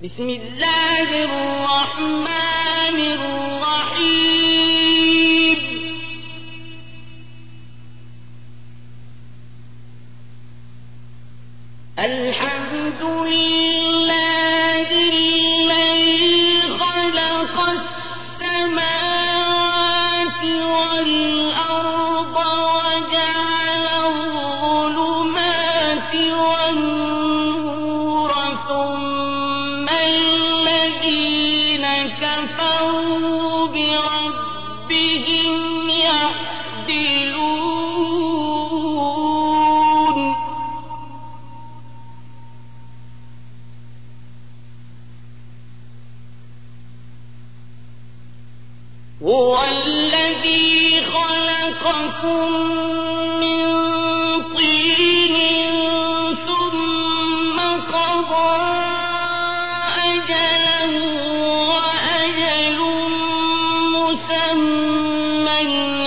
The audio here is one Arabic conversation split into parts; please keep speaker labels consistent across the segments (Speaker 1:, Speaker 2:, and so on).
Speaker 1: بسم الله الرحمن الرحيم. الحمد لله الذي خلق السماوات والأرض وجعل الظلمات والنور ثم الذين كفروا بربهم يعدلون. هو الذي خلقكم من طين ثم قضى أجلا وأجل مسمى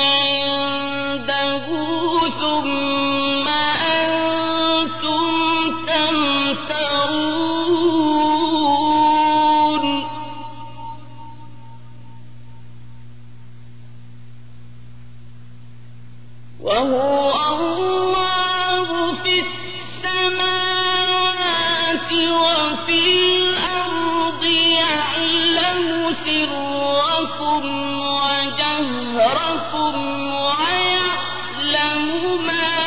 Speaker 1: عنده ثم أنتم تمترون. وهو الله في السماوات وفي الأرض يعلم سركم وجهركم ويعلم ما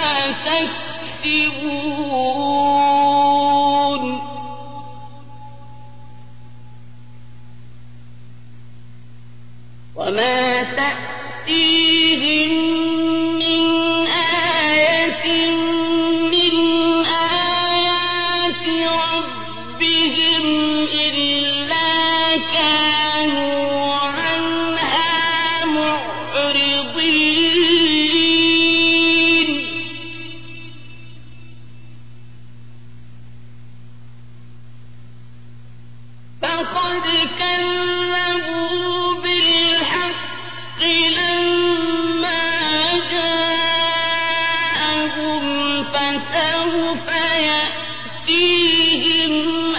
Speaker 1: تكسبون. وما تأتيهم من آية من آيات ربهم إلا كانوا عنها معرضين. فقد كذبوا بالحق لما جاءهم فسوف يأتيهم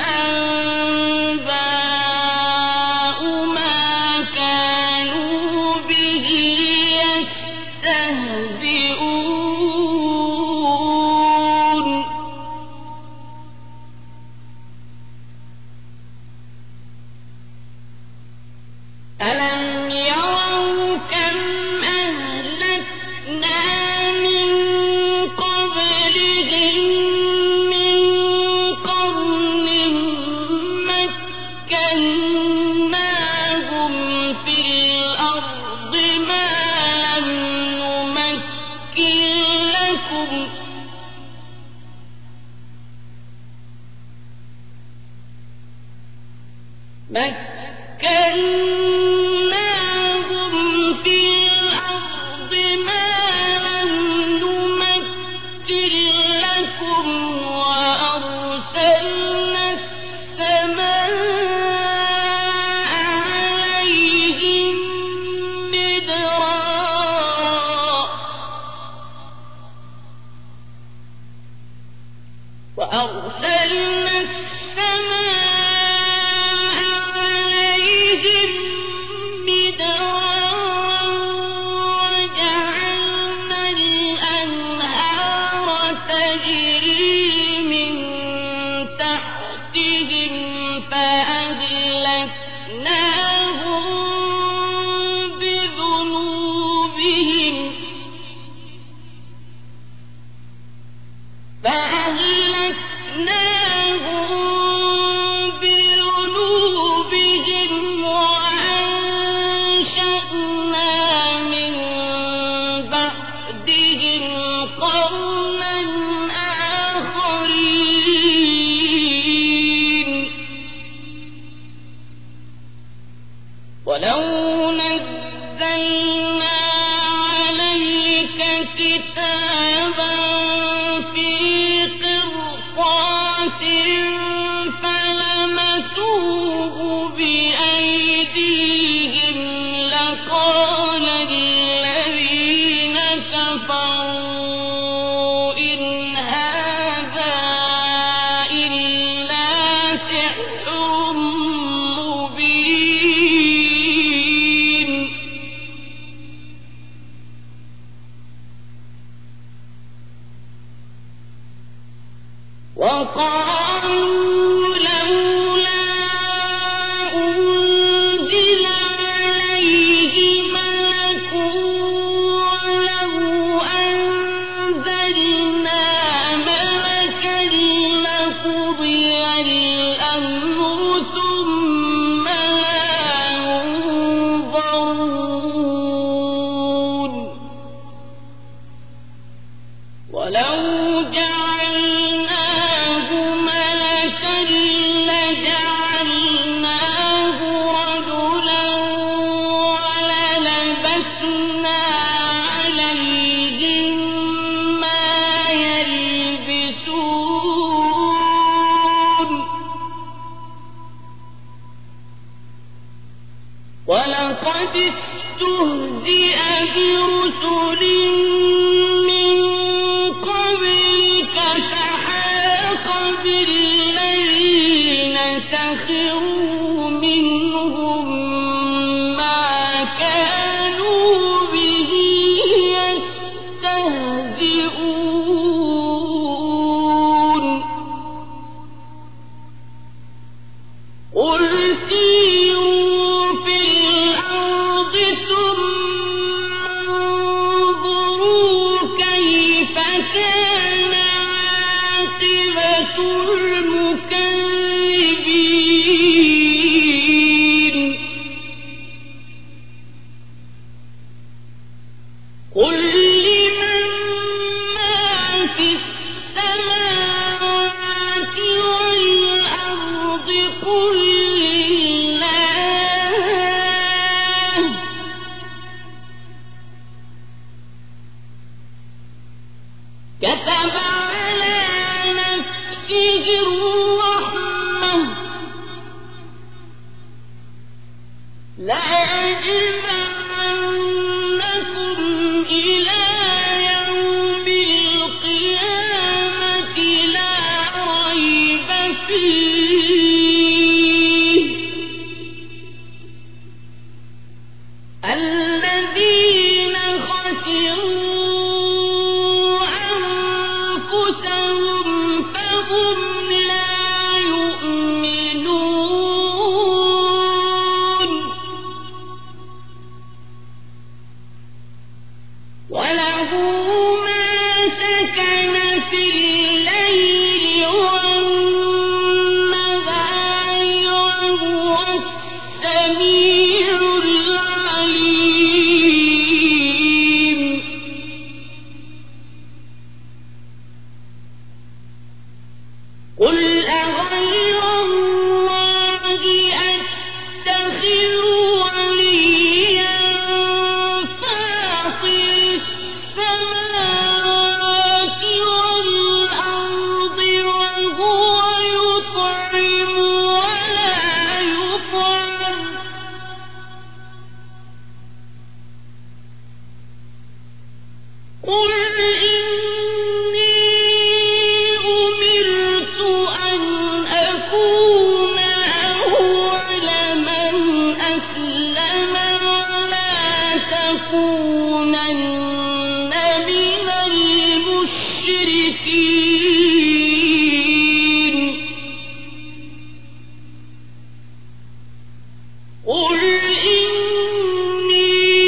Speaker 1: أنباء ما كانوا به يستهزئون. ألم يروا كم أهلكنا من قبلهم من قرن مكناهم في الأرض ما لم نمكن لكم وأرسلنا السماء عليهم مدرارا وجعلنا الأنهار تجري من تحتهم فأهلكناهم بذنوبهم وأنشأنا من بعدهم قرنا آخرين. ولقد استهزئ برسل من قبلك فحاق بالذين سخروا منهم ما كانوا به يستهزئون قل سيروا في الأرض ثم انظروا كيف كان عاقبة المكذبين قل لمن ما في السماوات والأرض قل لله كتب على نفسه الرحمة لا يجمعنكم إلى يوم القيامة لا ريب فيه الذين خسروا أنفسهم فهم لا يؤمنون وله ما سكن في الليل والنهار وهو السميع العليم قل أغير الله أتخذ وليا فاطر السماوات والأرض وهو يطعم ولا يطعم قل إني أمرت أن أكون أول من أسلم ولا تكونن من المشركين قل إني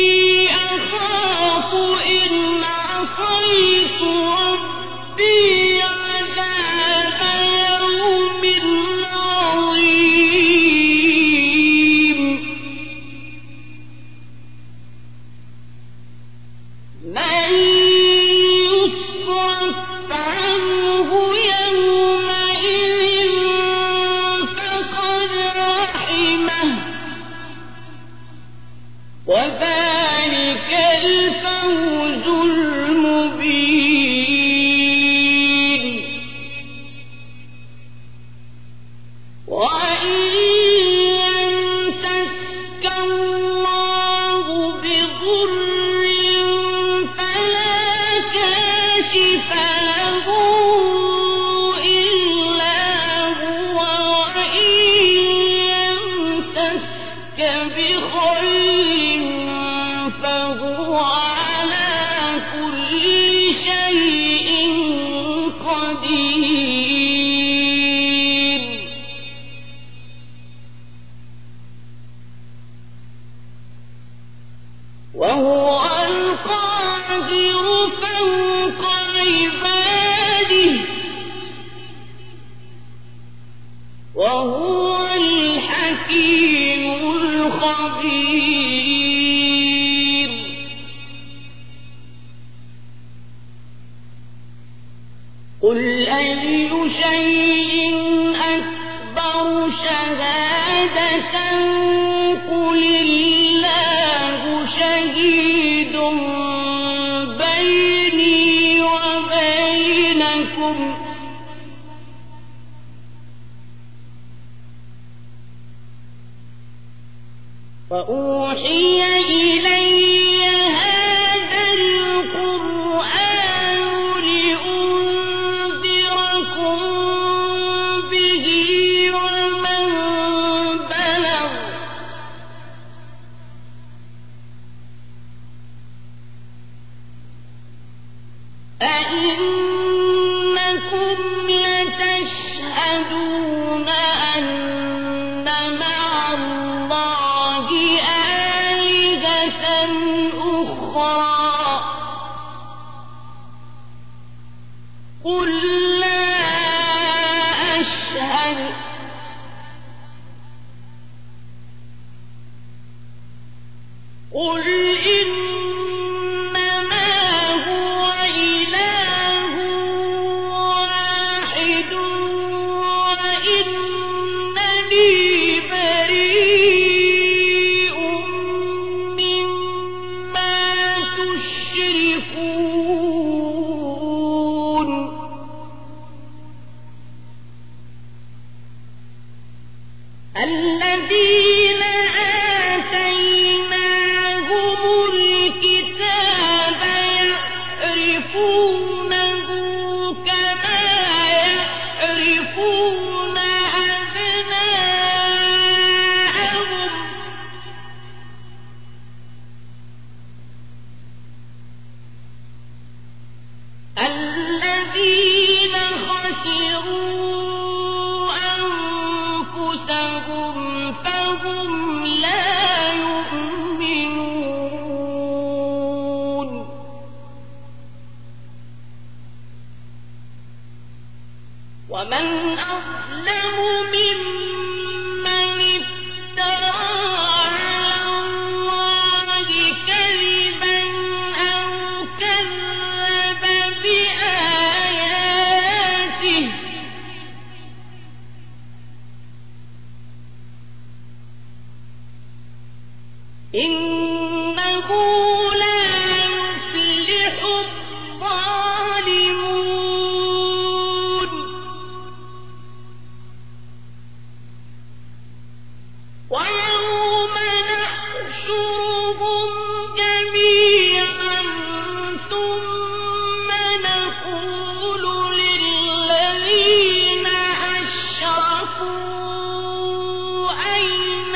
Speaker 1: أخاف إن عصيت ربي عذاب يوم عظيم من يصرف عنه يومئذ فقد رحمه وذلك الفوز المبين وإن يمسك الله بضر فلا كاشف له إلا هو وإن يمسك بخير فهو على كل شيء قدير وهو القاهر فوق عباده وهو الحكيم الخبير قل أي شيء أكبر شهادة قل الله شهيد بيني وبينكم وأوحي إلي هذا القرآن لأنذركم به ومن بلغ أئنكم لتشهدون أن مع الله آلهة أخرى قل لا أشهد قل إنما هو إله واحد وإنني بريء مما تشركون الذين آتيناهم الكتاب يعرفونه كما يعرفون أبناءهم الذين خسروا أنفسهم فهم لا يؤمنون ومن أظلم ممن افترى على الله كذبا أو كذب بآياته إنه لا يفلح الظالمون ويوم نحشرهم جميعا ثم نقول للذين أشركوا أين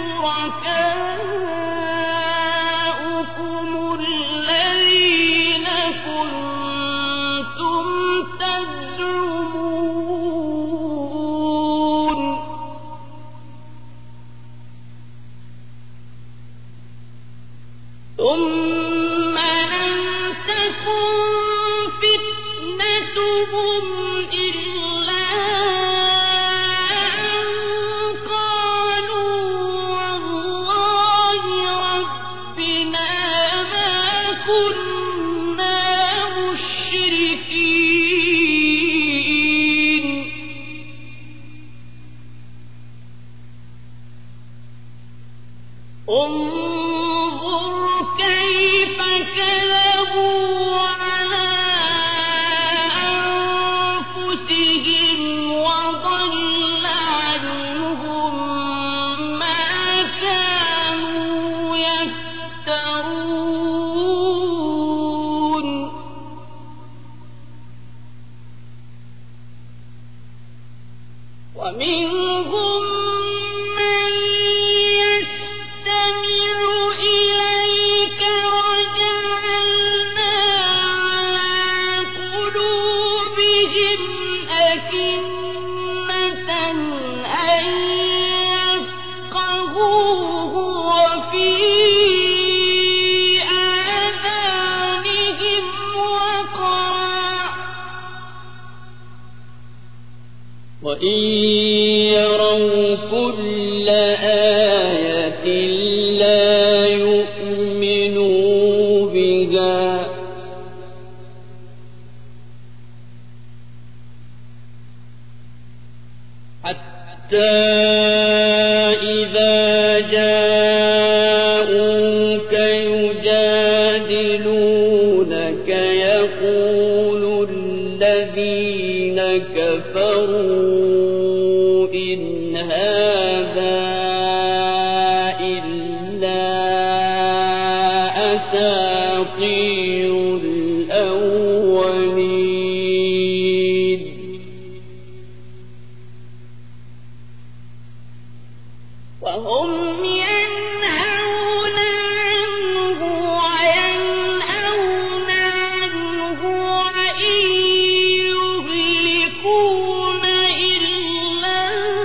Speaker 1: شركاؤكم الذين كنتم تزعمون ثم لم تكن فتنتهم إلا أن قالوا والله ربنا ما كنا مشركين انظر كيف كذبوا على أنفسهم وضل عنهم ما كانوا يفترون ومنهم من يستمع إليك وجعلنا على قلوبهم أكنة أن يفقهوه وفي آذانهم وقرا وإن يروا كل آية لا يؤمنوا بها حتى إذا جاءوك يجادلونك يقول الذين كفروا إن هذا إلا وهم ينهون عنه وينأون عنه وإن يهلكون إلا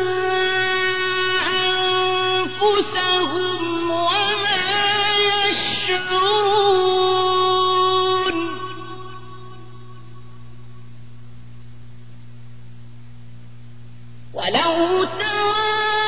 Speaker 1: أنفسهم وما يشعرون ولو ترى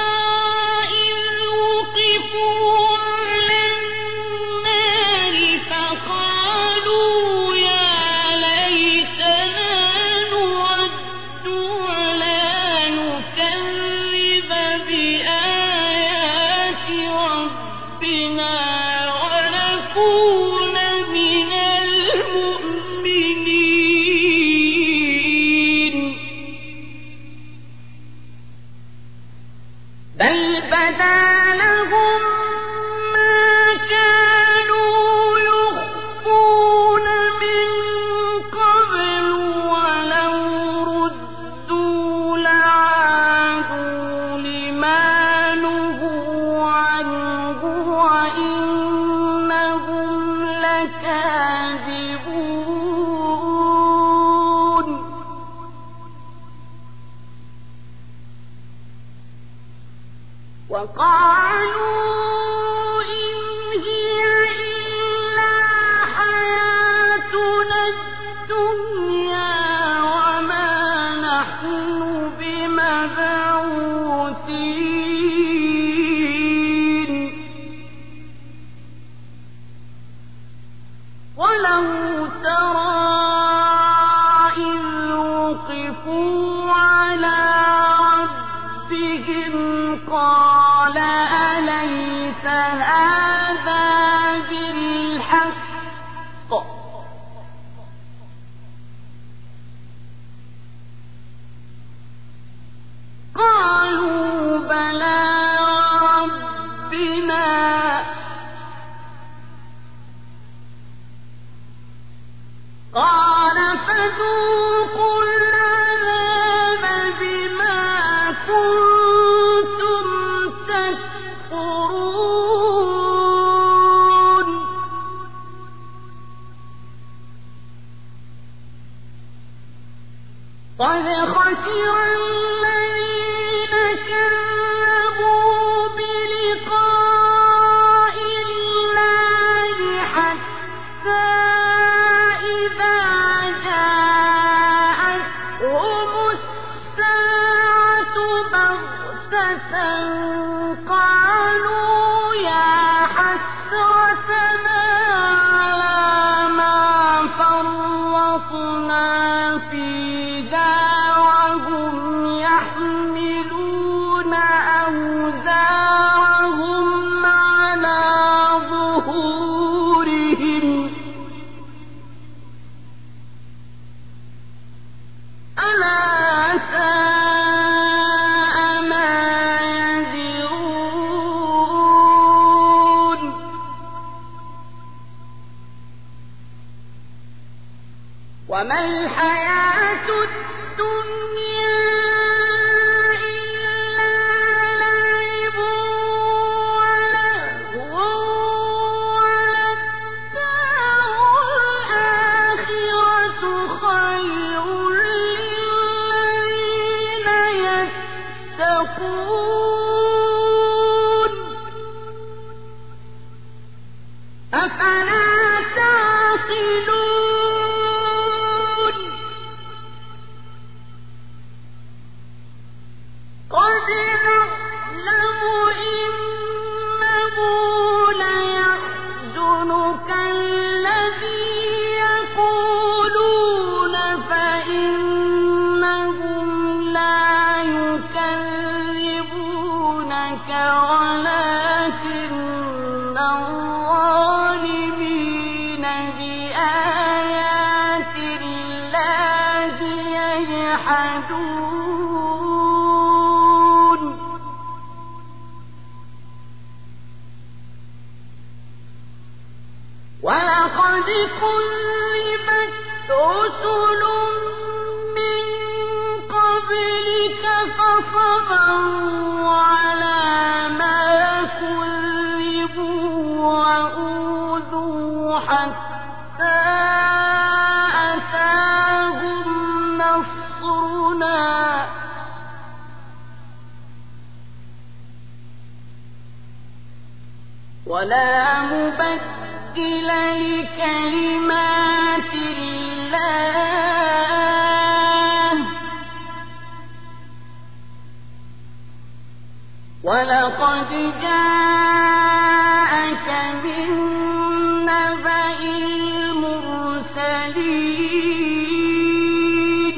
Speaker 1: بل بدا لهم ما كانوا يخفون من قبل ولو ردوا لعادوا لما نهوا عنه وإنهم لكاذبون وقالوا إن هي إلا حياتنا الدنيا وما نحن بمبعوثين ولو ترى إذ وقفوا على ربهم قال أليس هذا بالحق قالوا بلى وربنا قال فذوقوا العذاب بما كنتم تكفرون قد خسر الذين كذبوا بلقاء الله حتى إذا جاءتهم الساعة بغتة قالوا يا حسرتنا على ما فرطنا فيها وهم يحملون أوزارهم على ظهورهم ألا ساء ما يزرون وما الحياة الدنيا إلا لعب ولهو وللدار الآخرة خير للذين يتقون أفلا تعقلون قد نعلم إنه ليحزنك الذي يقولون فإنهم لا يكذبونك ولكن الظالمين بآيات الله يجحدون ولقد كذبت رسل من قبلك فصبروا على ما ولا مبدل لكلمات الله ولقد جاءك من نبأ المرسلين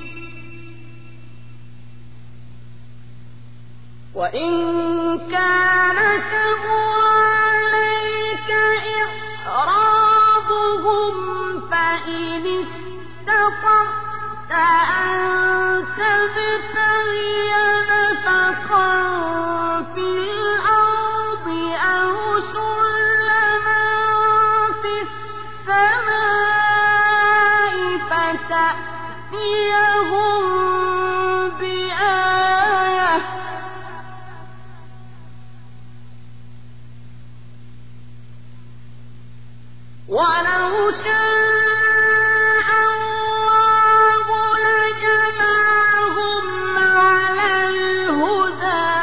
Speaker 1: وإن كان كبر عليك إعراضهم فإن استطعت أن تبتغي نفقا في الأرض أو سلما في السماء فتأتيهم بآية ولو شاء الله لجمعهم على الهدى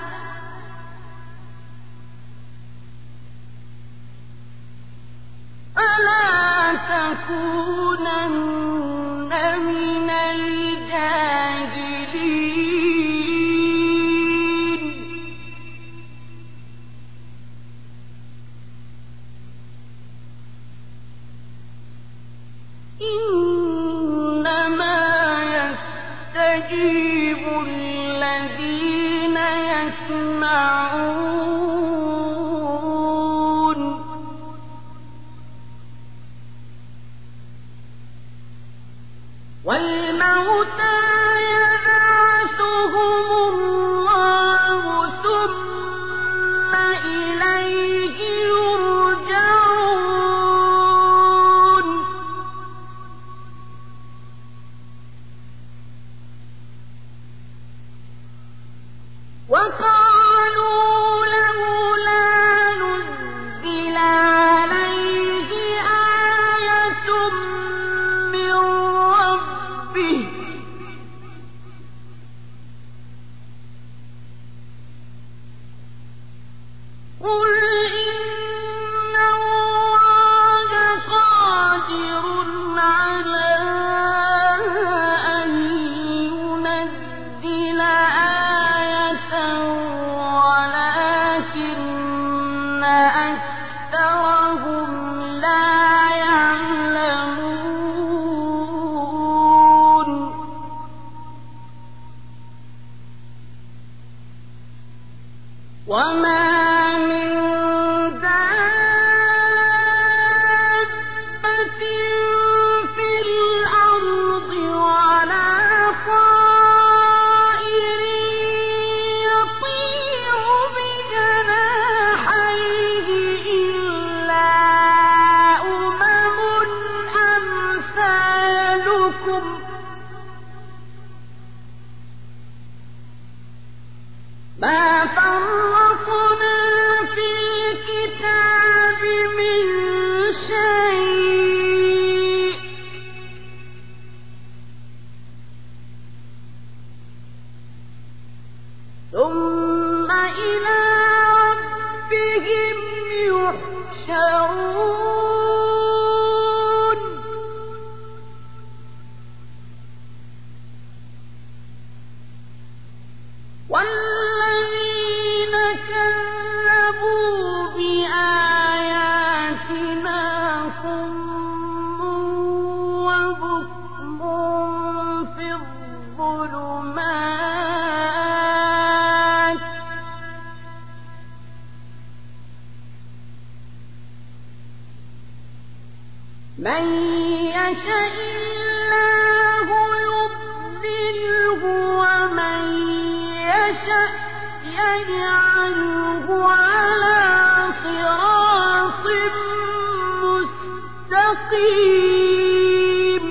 Speaker 1: فلا تكونن من الجاهلين إنما يستجيب الذين يسمعون والموتى يبعثهم الله ثم إليه يرجعون وقالوا لولا نزل عليه آية من ربه قل إن الله قادر على أن ينزل آية ولكن أكثرهم لا يعلمون وما من دابة في الأرض ولا طائر يطير بجناحيه إلا أمم أمثالكم ما فرطنا في الكتاب من شيء ثم إلى ربهم يحشرون والذين كذبوا بآياتنا صم وبكم في الظلمات من يشاء الله يضلله ومن يشاء يجعله على صراط مستقيم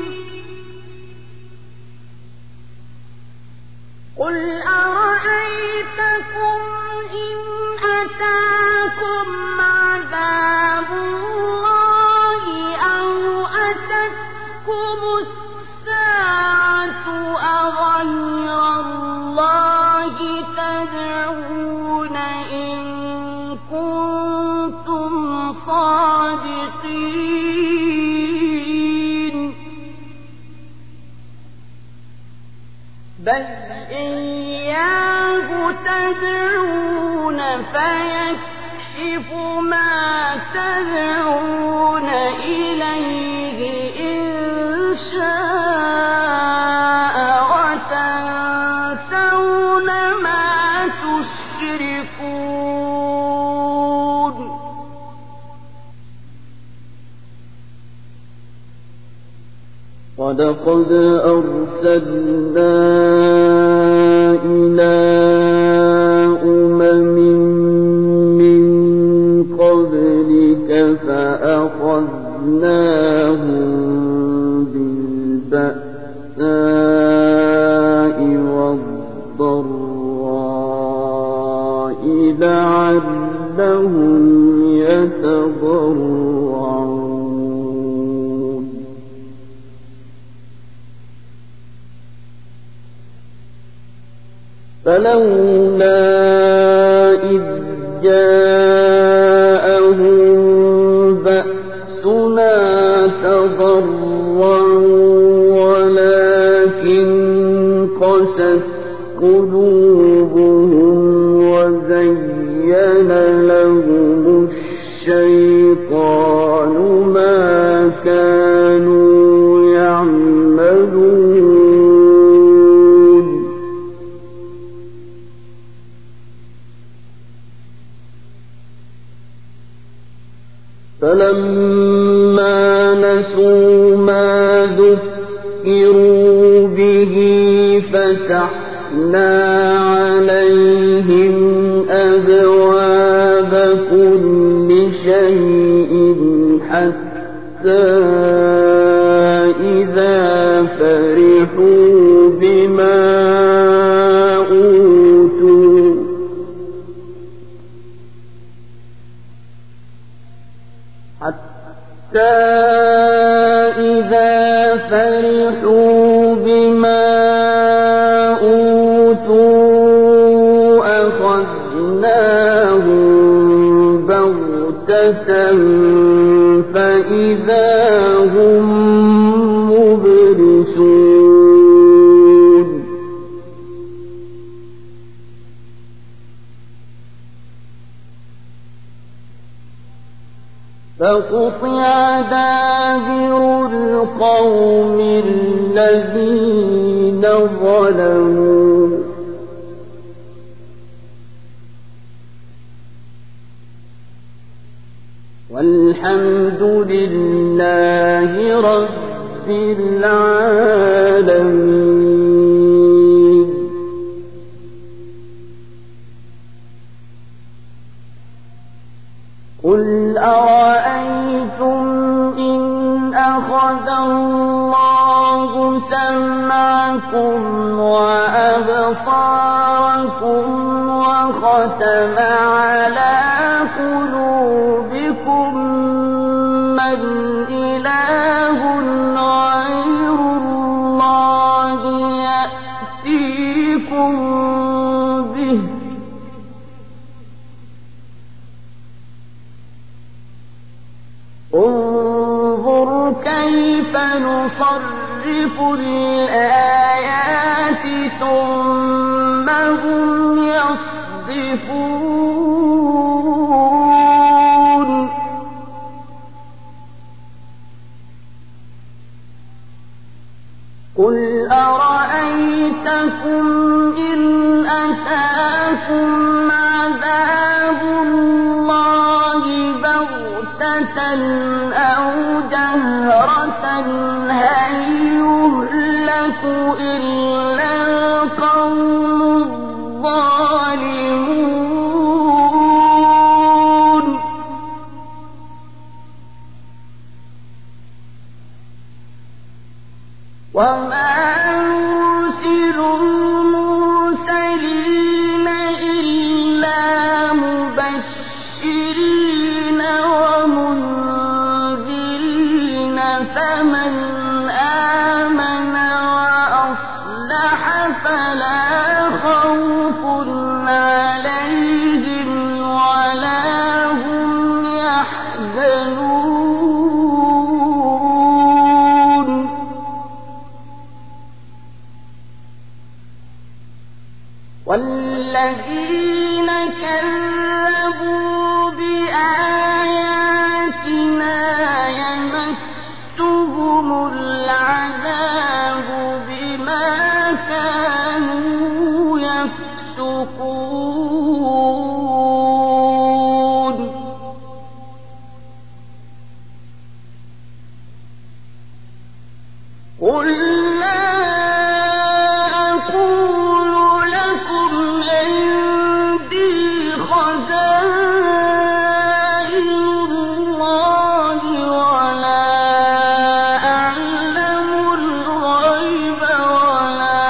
Speaker 1: قل أرأيتكم إن أتاكم عذاب الله أو أتتكم الساعة أغير الله تدعون إن كنتم الصادقين بل إياه تدعون فيكشف ما تدعون إليه إن شاء وتنسون ما تشركون
Speaker 2: ولقد أرسلنا إلى أمم من قبلك فأخذناهم بالبأساء والضراء لعلهم يتضرعون فلولا إذ جاءهم بأسنا تضرعوا ولكن قست قلوبهم وزين لهم الشيطان ما كانوا يعملون فلما نسوا ما ذكروا به فتحنا عليهم أبواب كل شيء حتى إذا فرحوا بما أوتوا أخذناهم بغتة فإذا هم مبلسون فقطع دابر القوم الذين ظلموا والحمد لله رب العالمين. قل أرأيتم إن أخذ الله سمعكم وأبصاركم وختم على قلوبكم من إله غير الله يأتيكم به انظر كيف نصرف الآيات ثم هم يصدفون. قل أرأيتكم إن أتاكم عذاب الله بغتة أو جهرة هل يهلك إلا القوم الظالمون. وما نرسل المرسلين إلا مبشرين ومنذرين فمن آمن وأصلح كذبوا بآياتنا يمسهم العذاب بما كانوا يفسقون قل لا أقول لكم عندي خزائن الله ولا أعلم الغيب ولا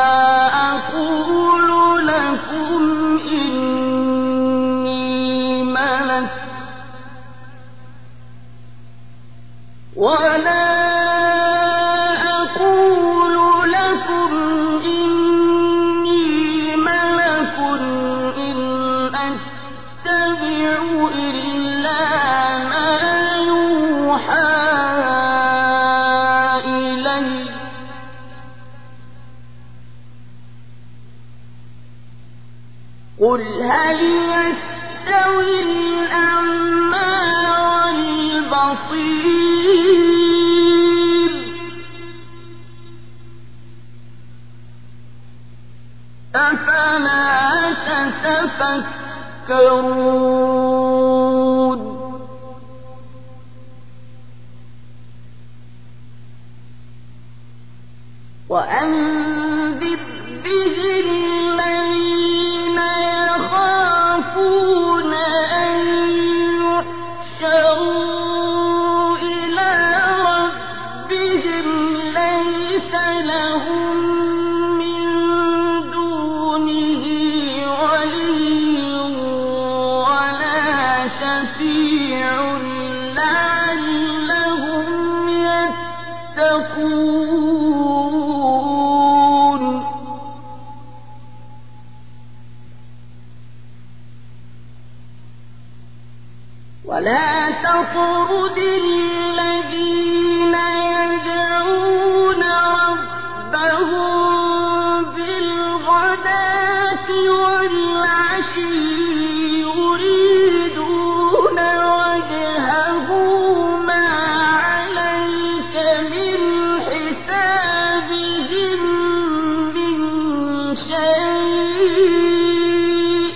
Speaker 2: أقول لكم إني ملك ولا قل هل يستوي الأعمى والبصير أفلا تتفكرون وأنذر به الذين يخافون أن يحشروا إلى ربهم ليس لهم من دونه ولي ولا شفيع لعلهم يتقون ولا تطرد الذين يدعون ربهم بالغداة والعشي يريدون وجهه ما عليك من حسابهم من شيء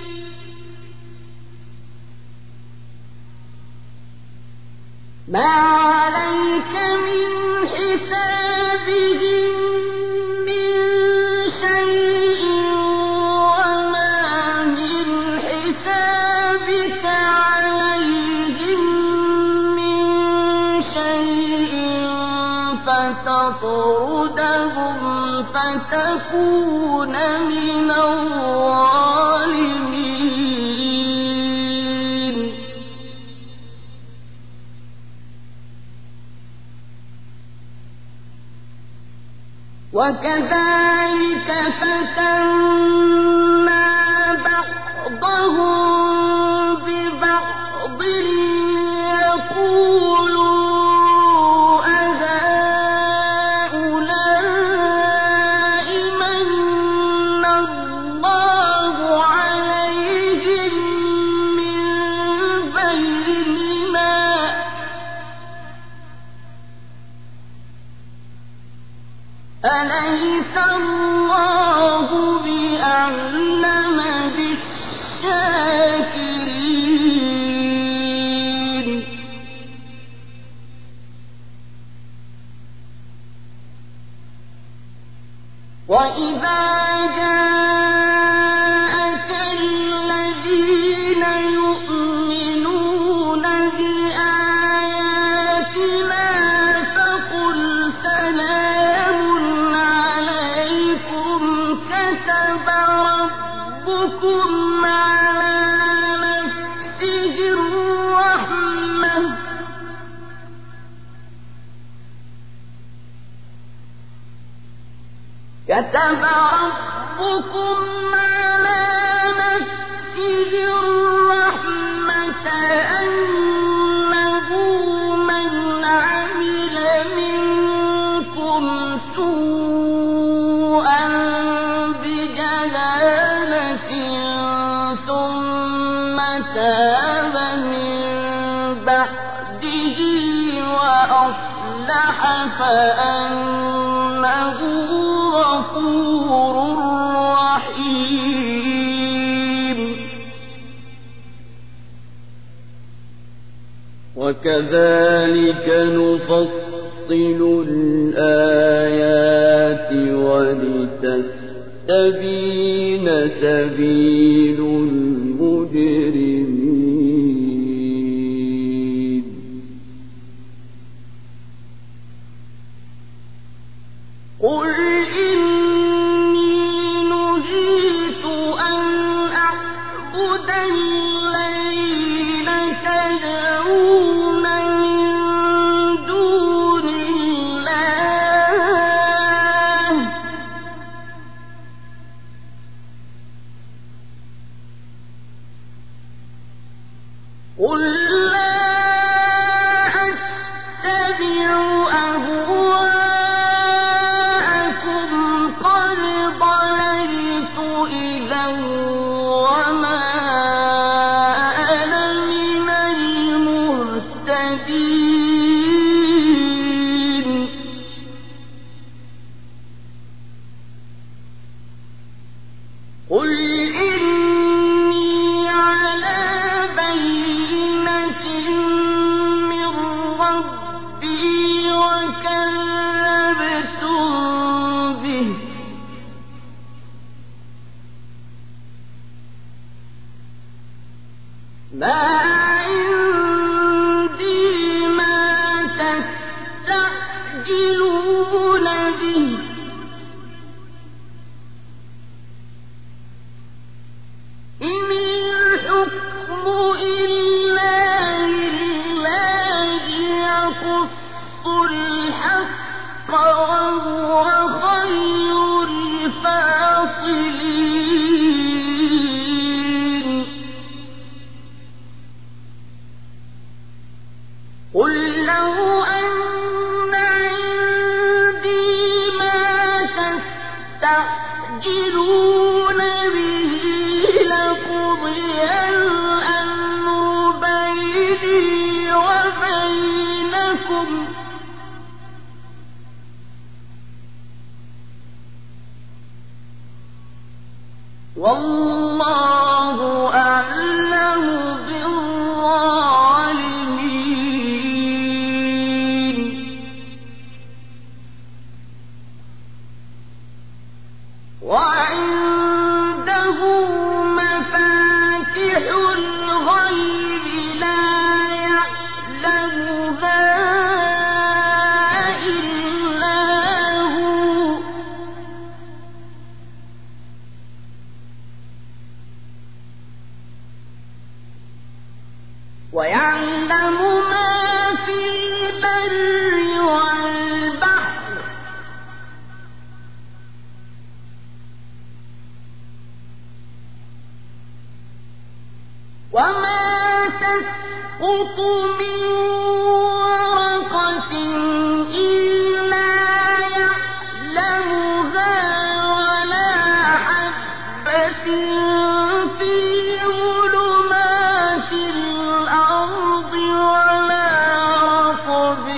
Speaker 2: ما عليك من حسابهم من شيء وما من حسابك عليهم من شيء فتطردهم فتكون من الظالمين وكذلك فتنا بعضهم ببعض يقولوا أهؤلاء من الله عليهم من بيننا أليس الله بأعلم بالشاكرين وإذا جاءك الذين يؤمنون بآياتنا فقل سلام عليكم كتب ربكم على نفسه الرحمة كتب ربكم على نفسه الرحمة أنه من عمل منكم سوءا بجهالة ثم تاب من بعده وأصلح فأنه غفور رحيم. وكذلك نفصل الآيات ولتستبين سبيل المجرمين. قل إني نهيت أن أعبد الذين تدعون من دون الله قل لا أتبع أهواءكم قد ضللت إذا وما أنا من المهتدين. قل إني على بينة من ربي وكذبتم به ما عندي ما تستعجلون به إن الحكم إلا لله يقص الحق وهو خير الفاصلين. قل لو أن عندي ما تستعجلون به لقضي الأمر بيني وبينكم والله أعلم بالظالمين. وعنده مفاتح الغيب لا يعلمها إلا هو ويعلم ما في البر والبحر وما تسقط من ورقة إلا يعلمها ولا حبة في ظلمات الأرض ولا رطب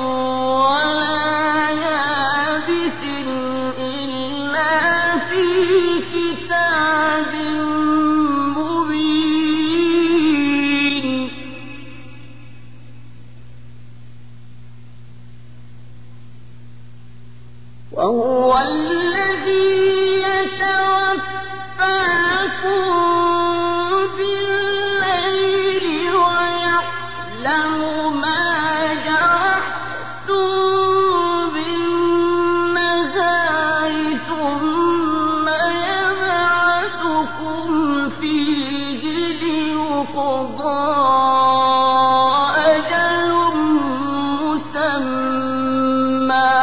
Speaker 2: ولا يابس إلا في كتاب مبين. وهو الذي يتوفاكم بالليل ويعلم ما جرحتم بالنهار ثم يبعثكم فيه ليقضى أجل مسمى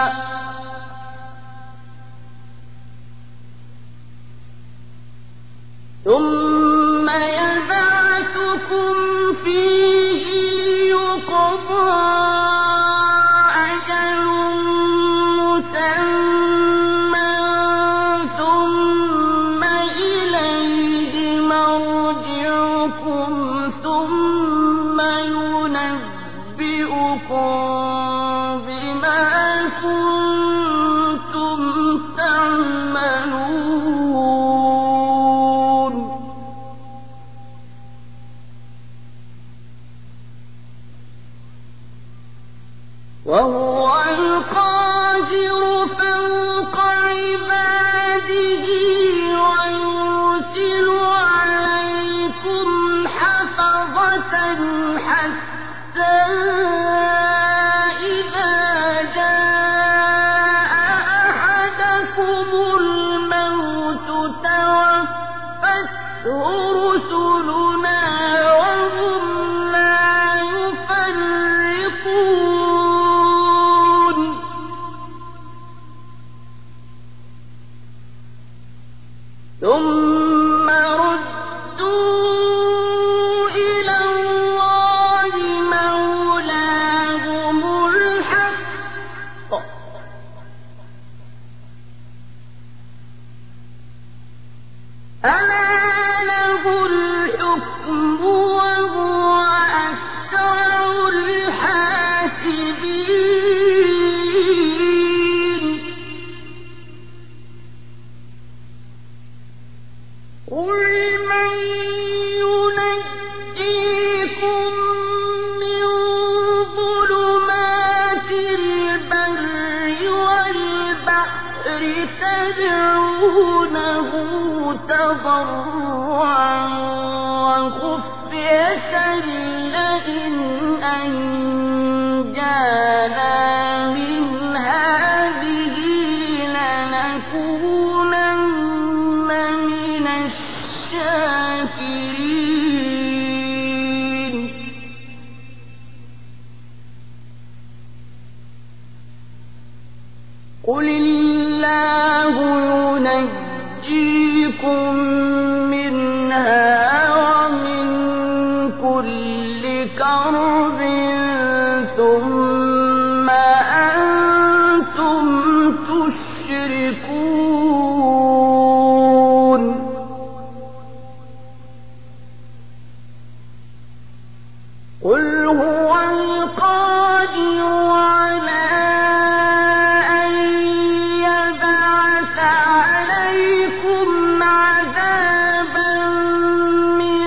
Speaker 2: ثم يبعثكم فيه ليقضى أجل مسمى ثم إليه مرجعكم وهو القاهر فوق عباده ويرسل عليكم حفظة حتى إذا جاء أحدكم الموت توفته رسلنا وهم لا يفرطون ثم ردوا إلى الله مولاهم الحق ألا له الحكم وهو أسرع الحاسبين قل من ينجيكم من ظلمات البر والبحر تدعونه تضرعا وخفية لئن أنجانا من هذه لنكونن من الشاكرين قل الله ينجيكم منها ومن كل كرب ثم أنتم تشركون قل هو القادر على أن يبعث عليكم عذابا من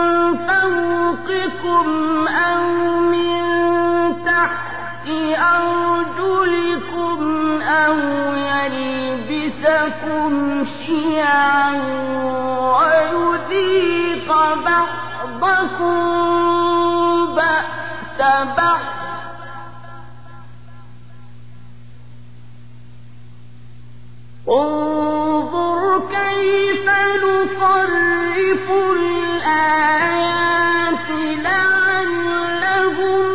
Speaker 2: فوقكم أو من تحت أرجلكم أو يلبسكم شيعا ويذيق بعضكم بأس بعض انظر كيف نصرف الآيات لعلهم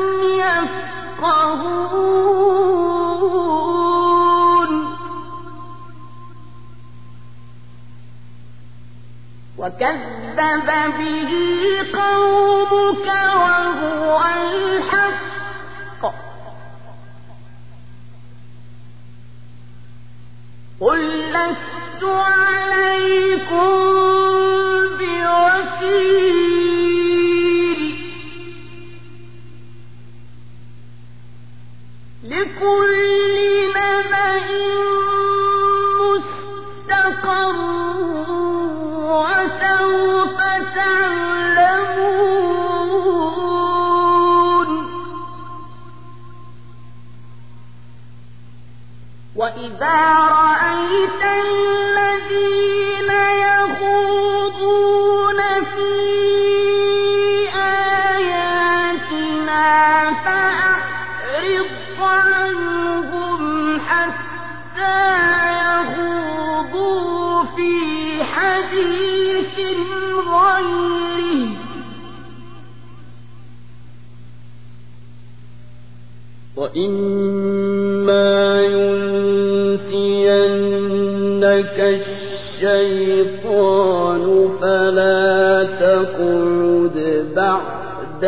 Speaker 2: يفقهون وكذب به قومك وهو الحق قل لست عليكم بوكيل لكل نبأ مستقر وسوف تعلمون وإذا رأيت الذين يخوضون في آياتنا فأعرض عنهم حتى يخوضوا في حديث غيره وإما ينسينك الشيطان فلا تقعد بعد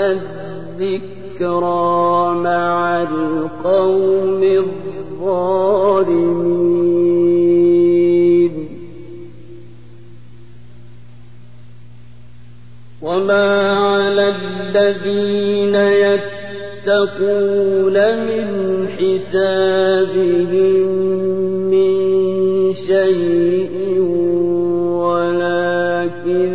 Speaker 2: الذكرى مع القوم الظالمين وما على الذين يتقون من حسابهم من شيء ولكن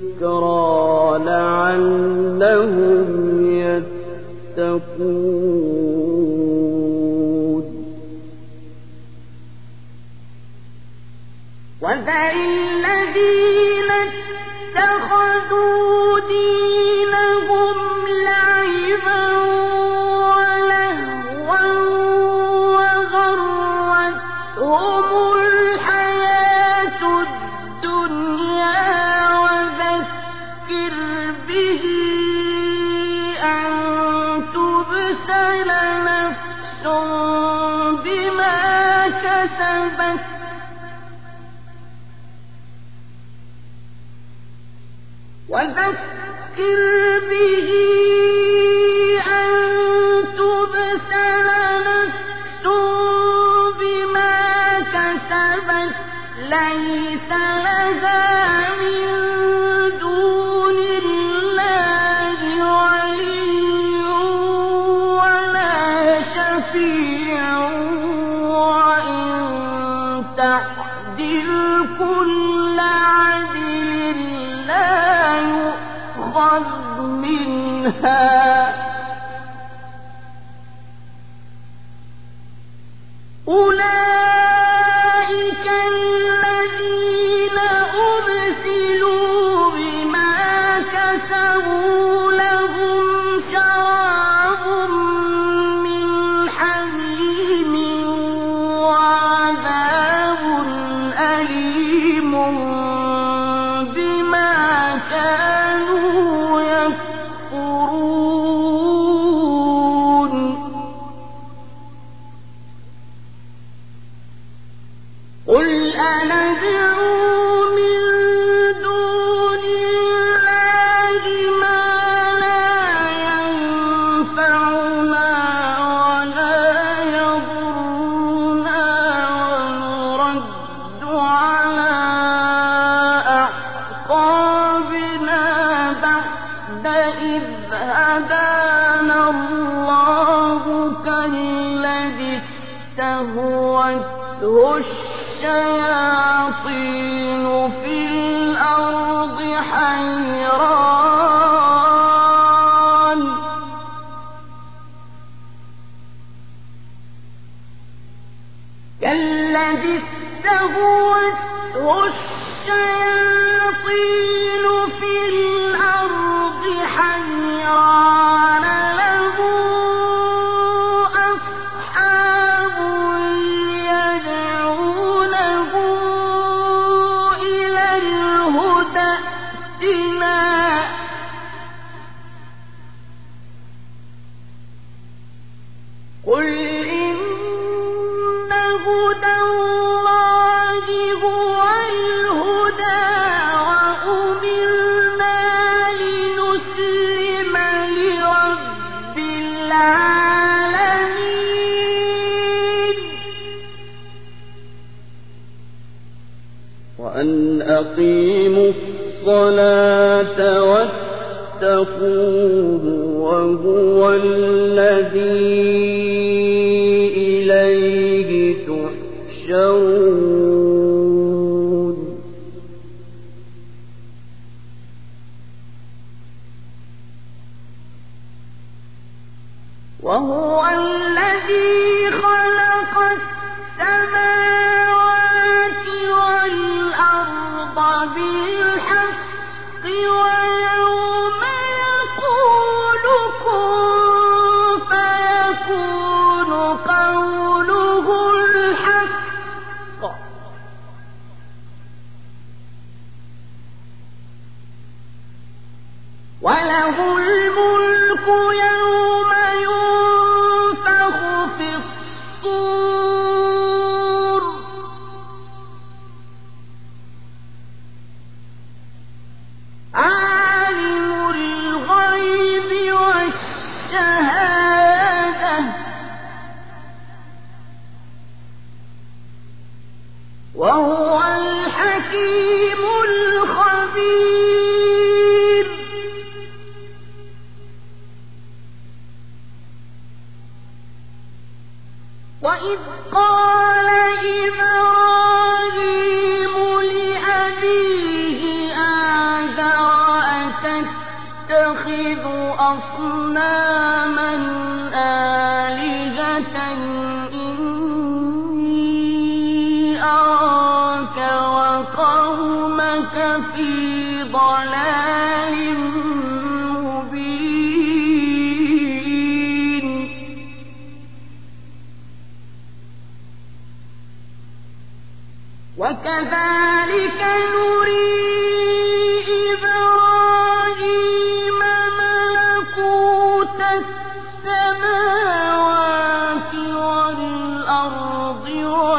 Speaker 2: ذكرى لعلهم يتقون
Speaker 1: اتخذوا دينهم لعبا ولهوا وغرتهم الحياة الدنيا وذكر به أن تبسل نفس بما كسبت ليس لها من دون الله ولي ولا شفيع وإن تعدل كل عدل لا يؤخذ منها أولئك الذين أبسلوا بما كسبوا لهم شراب من حميم وعذاب أليم بما كانوا يكفرون قل أندعو من دون الله ما لا ينفعنا ولا يضرنا ونرد على أعقابنا بعد إذ هدانا الله كالذي استهوته الشياطين في الأرض حيران كالذي استهوته الشياطين في الأرض حيران له أصحاب يدعونه إلى الهدى ائتنا قل إن هدى الله هو الهدى وأمرنا لنسلم لرب العالمين
Speaker 2: وأن أقيموا الصلاة واتقوه وهو الذي إليه تحشرون
Speaker 1: وهو الذي خلق السماوات والأرض بالحق ويوم يقول كن فيكون قوله الحق وله الملك يوم ينفخ في الصور عالم الغيب والشهادة وهو الحكيم الخبير وإذ قال إبراهيم لأبيه آزر أتتخذ أصناما آلهة إني أراك وقومك في ضلال مبين وكذلك نري إبراهيم ملكوت السماوات والأرض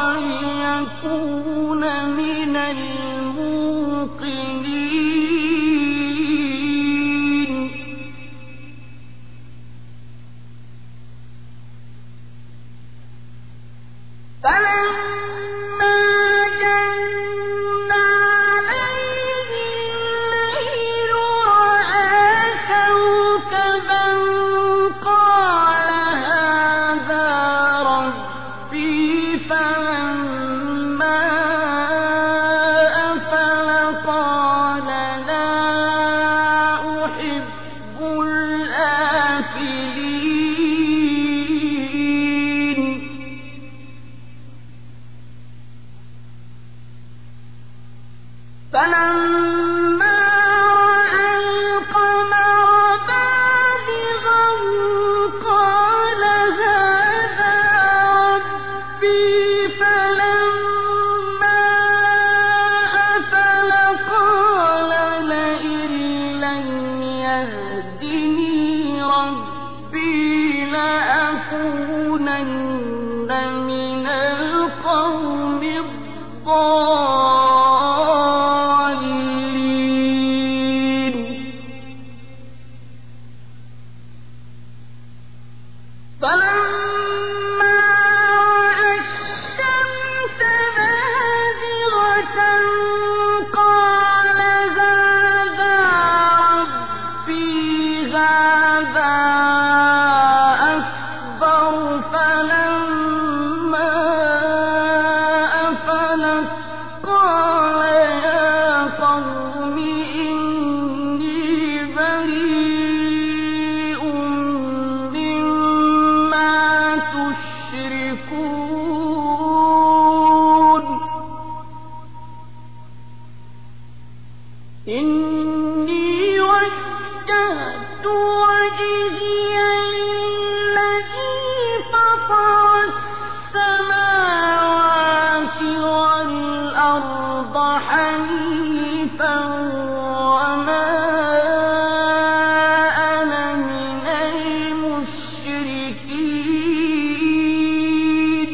Speaker 1: وليكون من الموقنين فلما جن عليه الليل رأى كوكبا قال هذا ربي فلما أفل قال لا أحب الآفلين فلما رأى القمر بازغا قال هذا ربي فلما أفل قال لئن لم يهدني ربي لأكونن من القوم الضالين فلما رأى الشمس بازغة قال هذا ربي هذا أكبر فلما أفلت قال يا قوم إني بريء مما تشركون إني وجهت وجهي للذي فطر السماوات والأرض حنيفا وما أنا من المشركين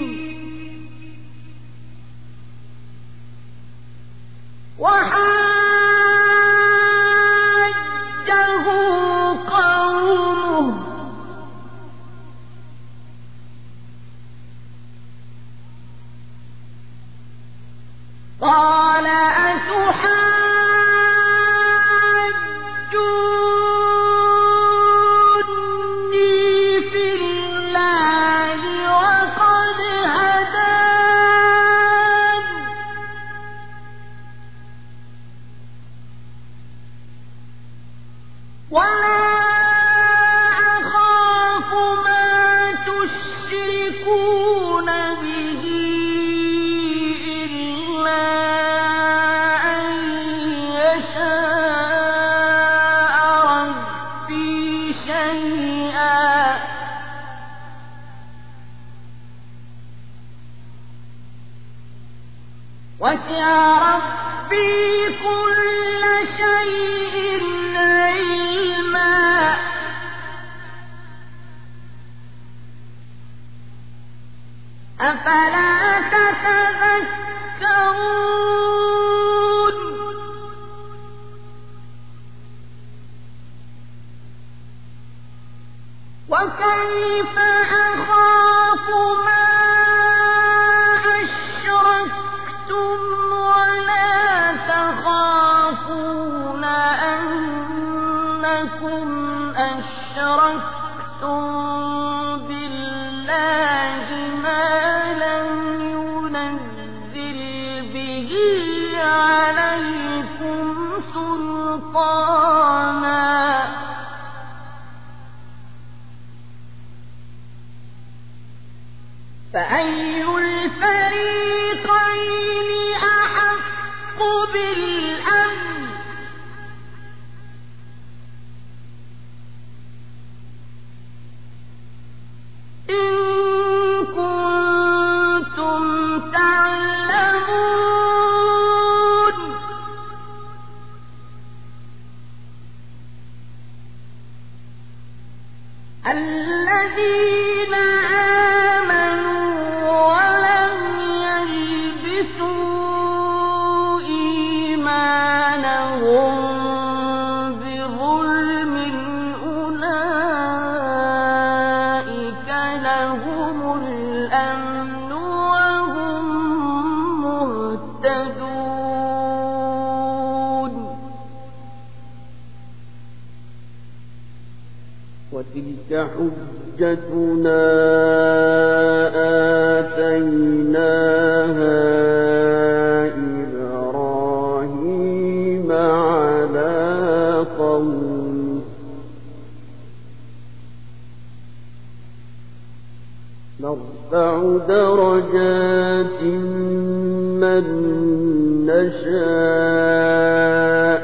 Speaker 1: وحاجه قومه قال أتحاجوني في الله وقد هدان ولا أخاف ما تشركون به إلا أن يشاء ربي شيئا وسع ربي كل شيء علما أفلا تتذكرون وكيف أخاف ما أشركتم ولا تخافون أنكم أشركتم بالله ما لم ينزل به عليكم سلطانا فأي الفريقين أحق بالأمن الذين آمنوا ولم يلبسوا إيمانهم بظلم أولئك لهم الأمن وهم مهتدون.
Speaker 2: وتلك حجتنا آتيناها إبراهيم على قومه نرفع درجات من نشاء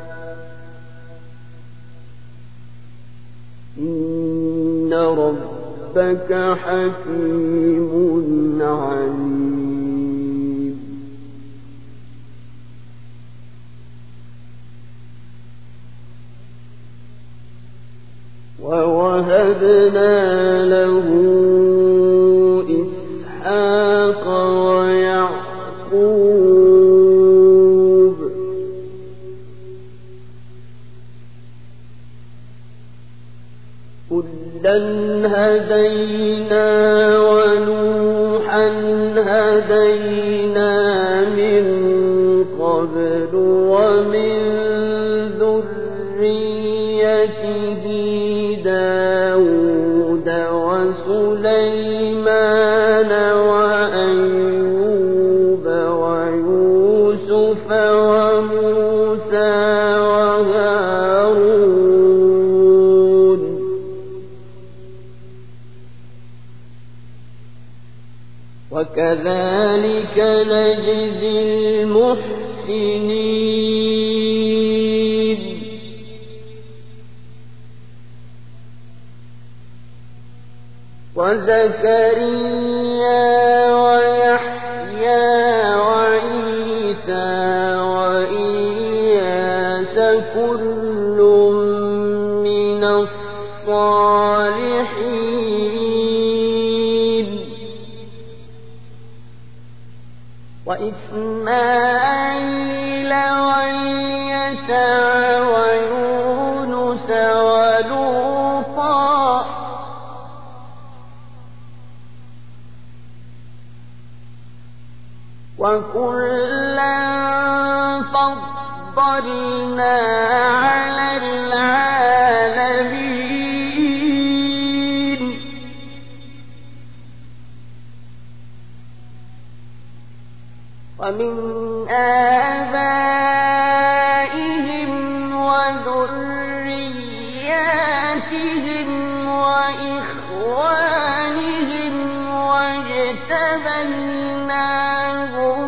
Speaker 2: إن ربك حكيم عليم. ووهبنا له إسحاق ويعقوب كلا هدينا ونوحا هدينا من قبل ومن ذريته داود وسليمان وأيوب ويوسف وموسى وهارون وكذلك نجزي المحسنين. وزكريا ويحيى وعيسى وإلياس كل من الصالحين وإسماعيل واليسع ويونس ولوطا وكلا فضلنا على العالمين. ومن آبائهم وذرياتهم وإخوانهم واجتبيناهم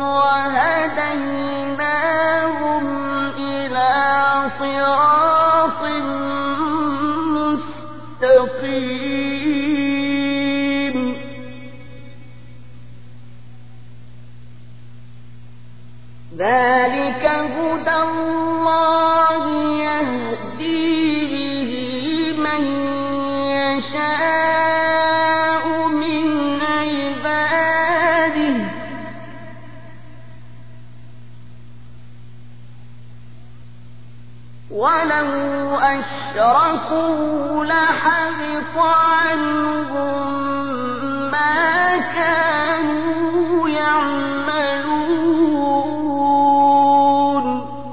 Speaker 2: وهديناهم إلى صراط مستقيم. ذلك هدى الله يهدي به من يشاء من عباده ولو أشركوا لحبط عنهم ما كانوا يعملون.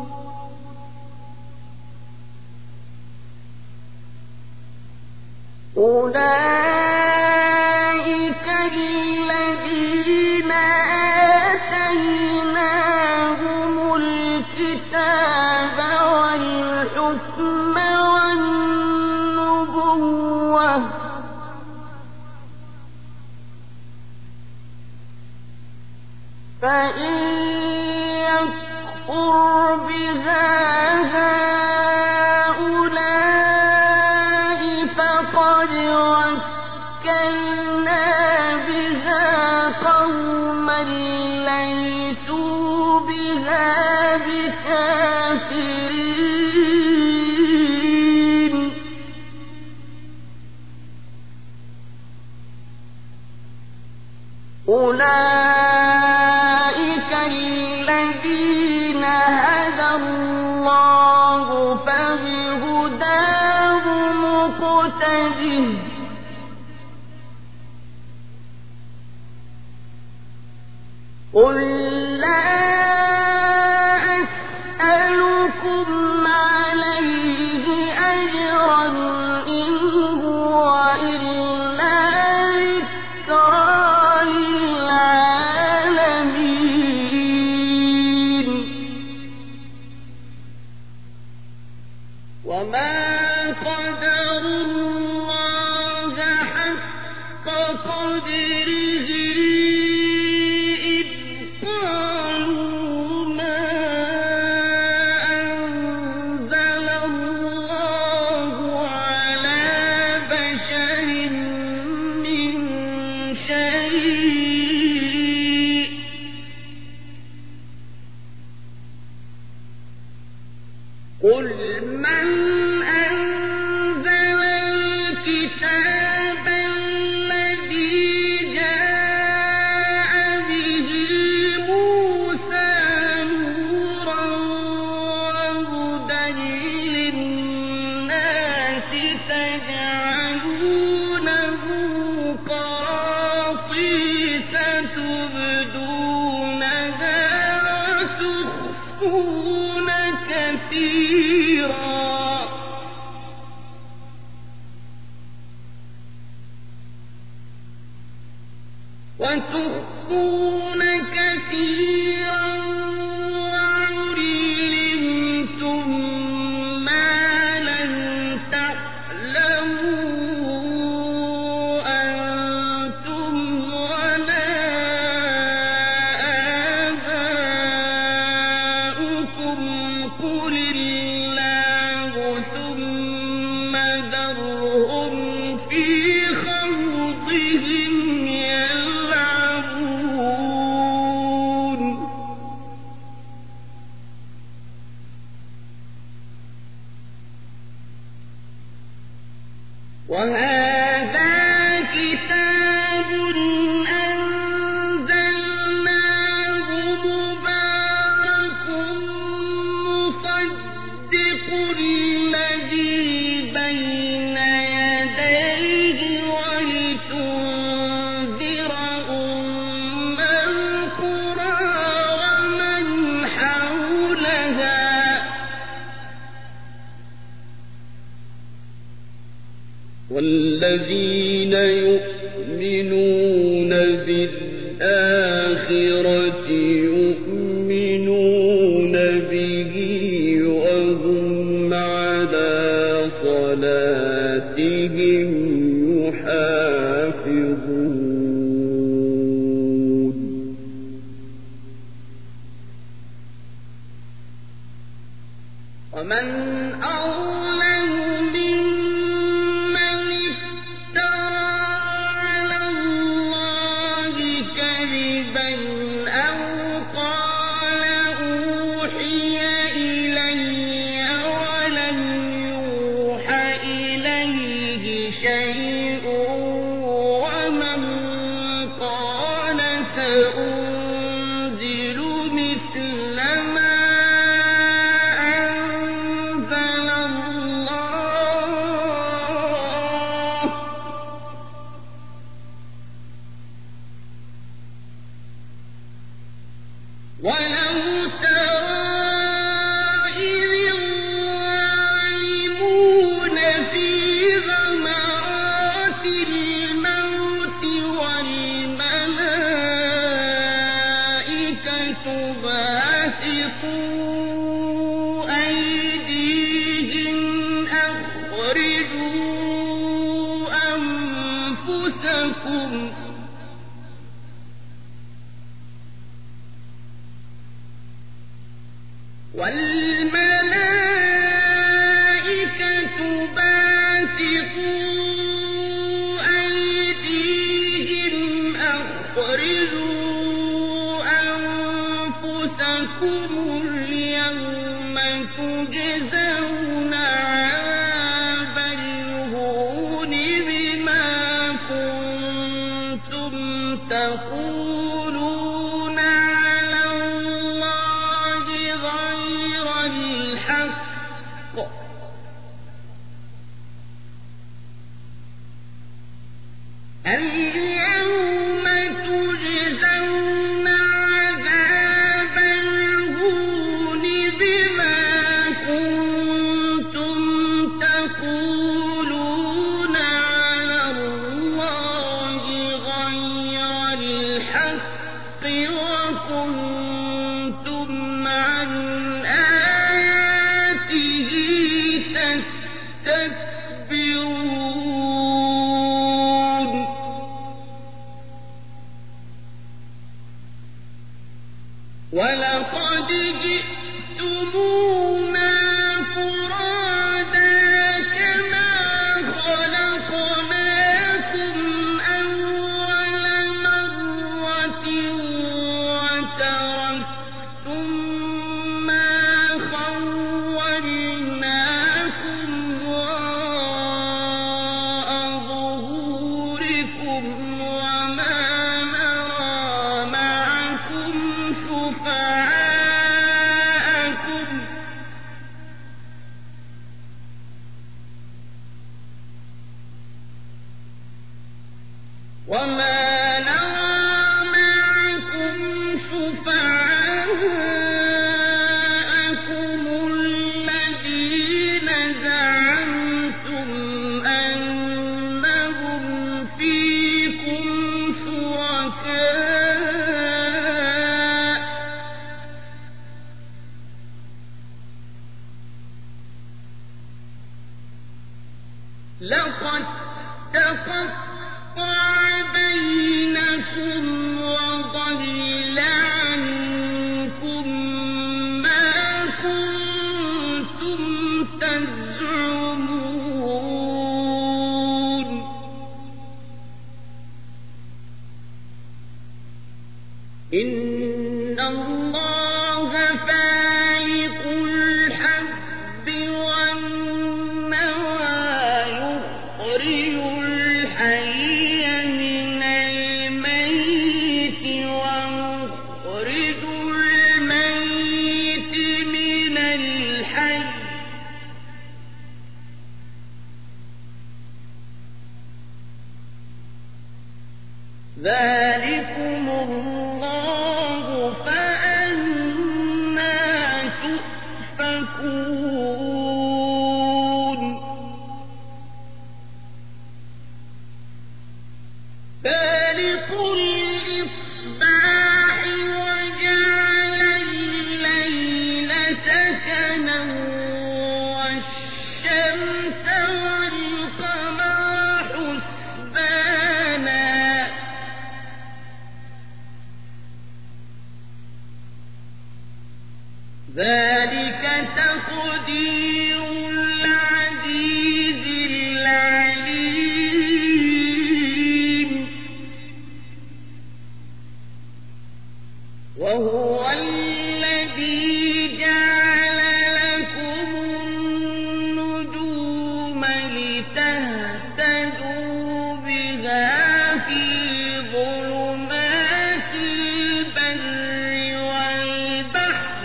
Speaker 2: أولئك الذين آتيناهم الكتاب والحكم والنبوة فإن يكفر بها هؤلاء فقد وكلنا بها قوما ليسوا بها بكافرين. عباده قل لا أسألكم عليه أجرا إن هو إلا ذكرى للعالمين وما قدروا الله حق قدره إذ قالوا ما أنزل الله على بشر من شيء قل من أنزل الكتاب الذي جاء به موسى نورا وهدى للناس تجعلونه قراطيس تبدونها وتخفون كثيرا وعلمتم ما لم تعلموا أنتم ولا آباؤكم قل الله ثم ذرهم في خوضهم يلعبون وهذا كتاب أنزلناه مبارك مصدق الذي بين يديه ولتنذر أم القرى ومن حولها والذين يؤمنون بالآخرة يؤمنون به وهم على صلاتهم يحافظون ومن أظلم ممن افترى على الله كذبا أو قال أوحي إلي ولم يوحى إليه شيء ومن قال سأنزل مثل ما أنزل الله ولو ترى إذ الظالمون في غمرات الموت والملائكة باسطوا أيديهم أخرجوا أنفسكم والملائكة باسطوا أيديهم أخرجوا أنفسكم اليوم تجزون عذاب الهون بما كنتم تقولون على الله غير الحق اليوم تجزون عذاب الهون بما كنتم تقولون على الله غير الحق وكنتم عن آياته تستكبرون ولقد جئتمونا فرادا كما خلقناكم أول مرة وتركتم ما خولناكم وراء ظهوركم وما نرى معكم شفعاءكم الذين زعمتم أنهم فيكم شركاء لقد تقطع بينكم وضل عنكم ما كنتم تزعمون إن الله فالق الحب والنوى يخرج الحي من الميت ومخرج الميت من الحي ذلكم الله فأنى تؤفكون فالق الإصباح وجعل الليل سكنا والشمس والقمر حسبانا ذلك تقدير العزيز العليم وهو الذي جعل لكم النجوم لتهتدوا بها في ظلمات البر والبحر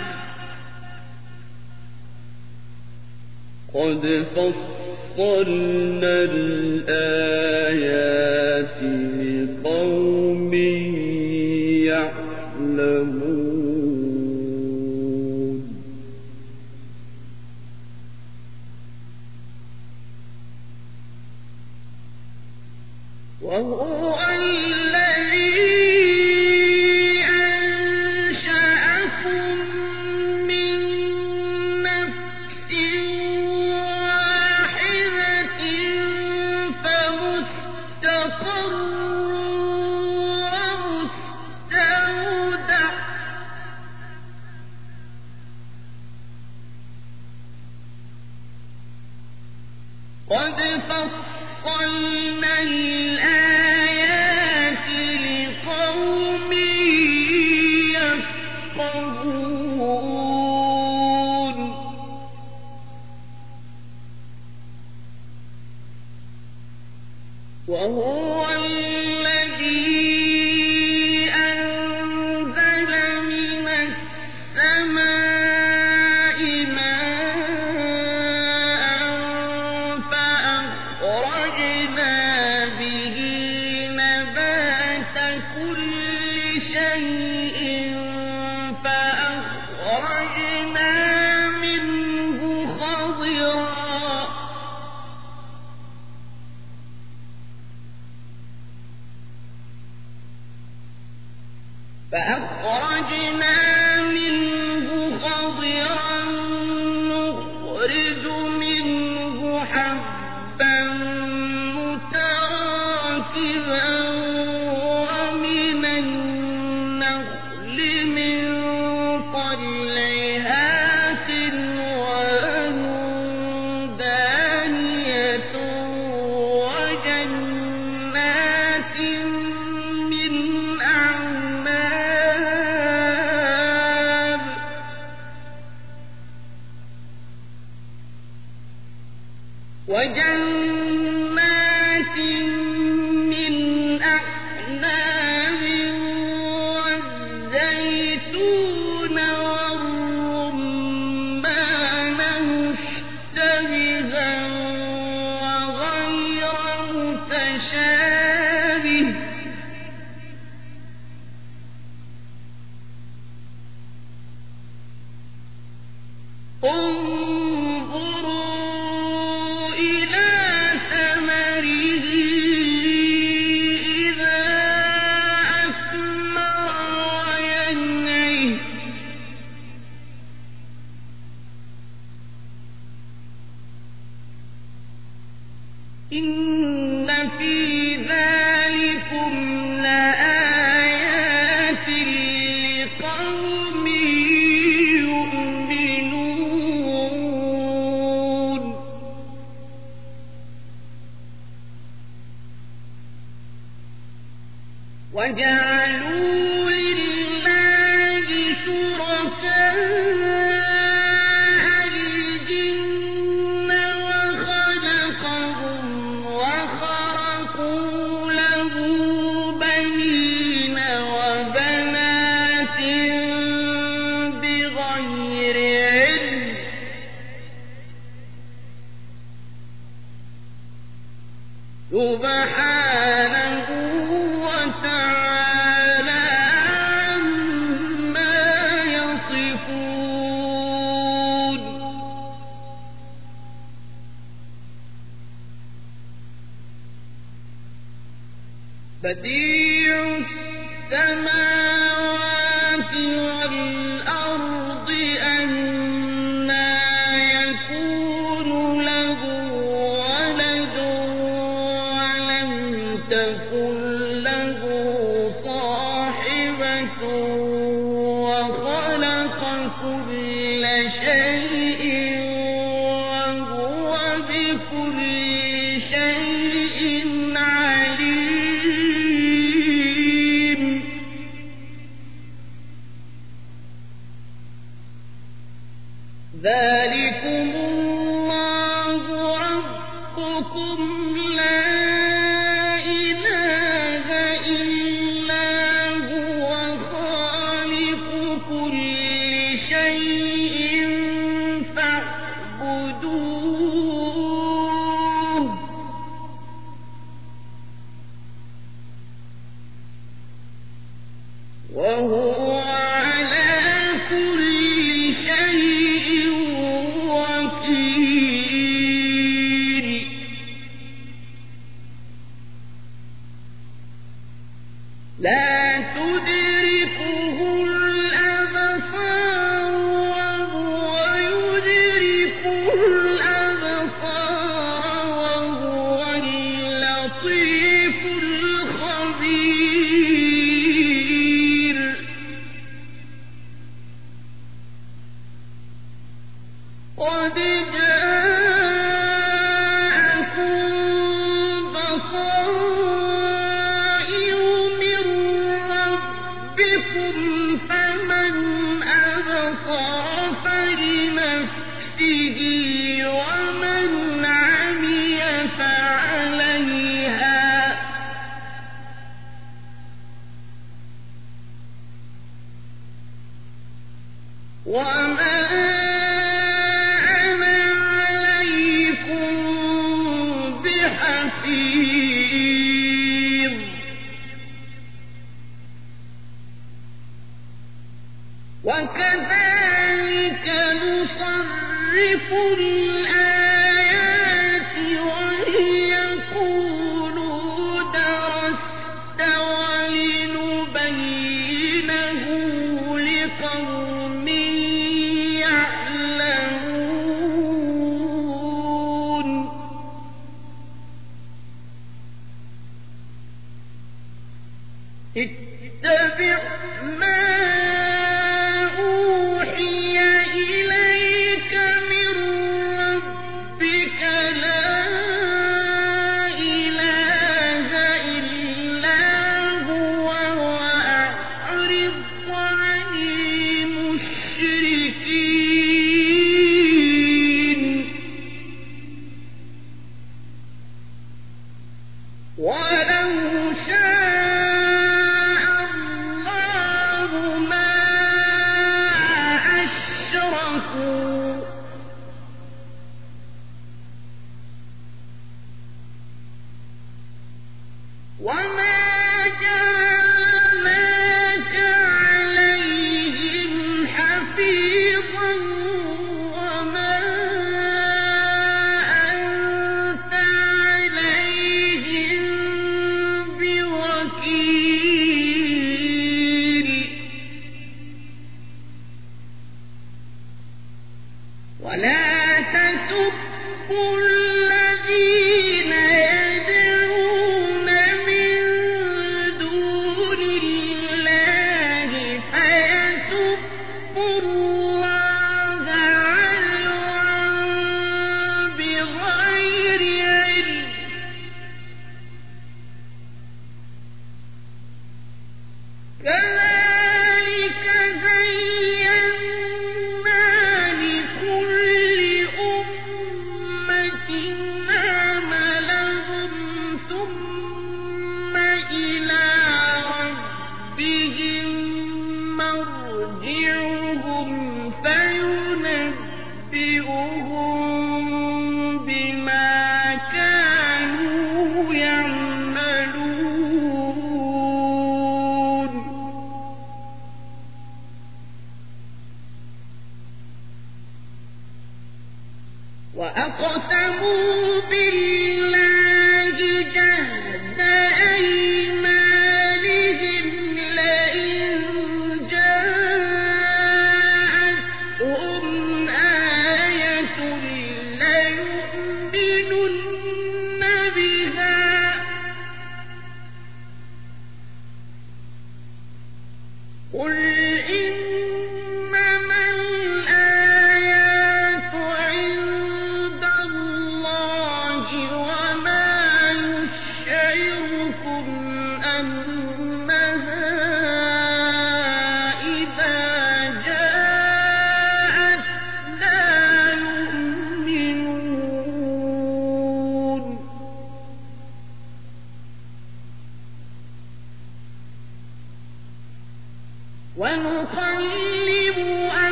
Speaker 2: قد فصلنا الآيات لقوم يعلمون وهو الذي أنشأكم من نفس واحدة فمستقر ومستودع قد فصلنا الآيات لقوم يفقهون وهو الذي أنزل من السماء ماء فأخرجنا به نخرج منه حبا متراكبا ومن النخل من طلعها قنوان دانية وجنات من أعناب والزيتون والرمان مشتبها وغير متشابه انظروا إلى ثمره إذا أثمر وينعه إن في ذلكم لآيات لقوم يؤمنون وجعلوا لله شركاء الجن وخلقهم وخرقوا له بنين وبنات بغير علم سبحانه وتعالى عما يصفون بديع السماوات والأرض أنى يكون له ولد ولم تكن له صاحبة وخلق كل شيء وهو بكل شيء عليم ذلكم الله ربكم لا إله إلا هو خالق كل شيء فاعبدوه وهو على كل شيء وكيل لا تدركه الأبصار وهو يدرك الأبصار وهو اللطيف الخبير قد جاءكم بصائر من ربكم فمن أبصر فلنفسه ومن عمي فعليها وما أنا عليكم بحفيظ وكذلك نصرف الآيات وليقولوا درست ولنبينه لقوم يعلمون اتبع ما أوحي إليك من ربك لا إله إلا هو وأعرض عن المشركين ولو شاء الله ما أشركوا وما جعلناك عليهم حفيظا وما أنت عليهم بوكيل ولا تسبوا الذين يدعون من دون الله فيسبوا الله عدوا بغير علم كذلك زينا لكل أمة عملهم ثم إلى ربهم مرجعهم فينبئهم بما كانوا يعملون وأقسموا بالله جهد أيمانهم لئن جاءتهم آية ليؤمنن بها قل إنما الآيات عند الله وما يشعركم أنها إذا جاءت لا يؤمنون ونقلب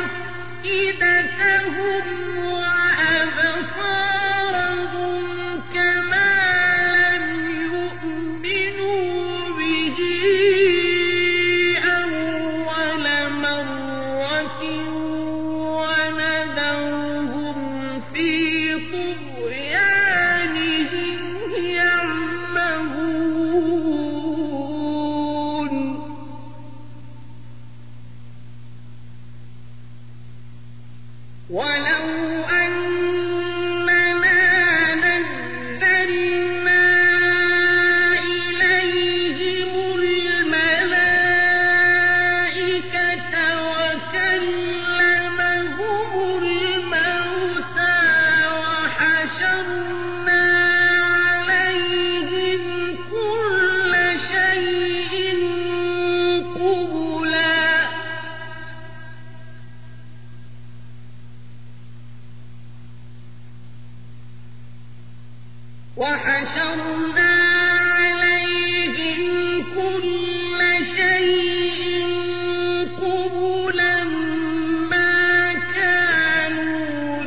Speaker 2: أفئدتهم وأبصارهم كما لم يؤمنوا به أول مرة ونذرهم في طغيانهم يعمهون ولو أننا نزلنا إليهم الملائكة وكلمهم الموتى وحشرنا عليهم كل شيء قبلا وحشرنا عليهم كل شيء قبلا ما كانوا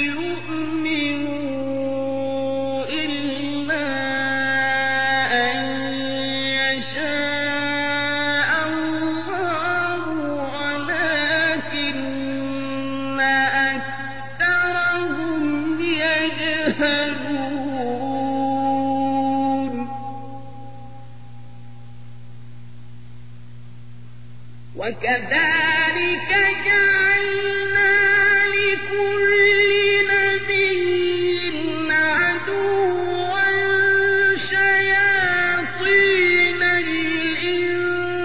Speaker 2: ليؤمنوا إلا أن يشاء الله ولكن أكثرهم يجهلون وكذلك جعلنا لكل نبي عدوا شياطين الإنس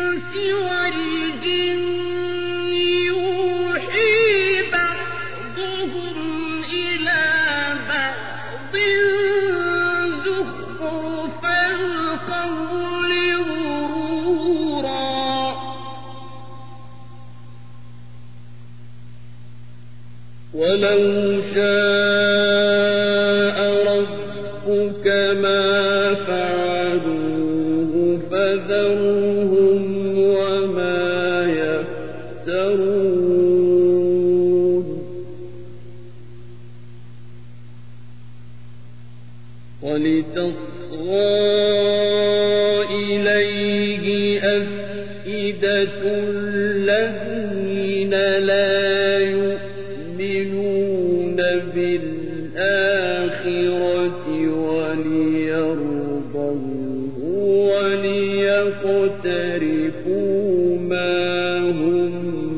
Speaker 3: كما فعلوه فذرهم وما يفترون ولتصغى إليه أفئدة الذين لا يؤمنون بالآخرة وليرضوه وليقترفوا ما هم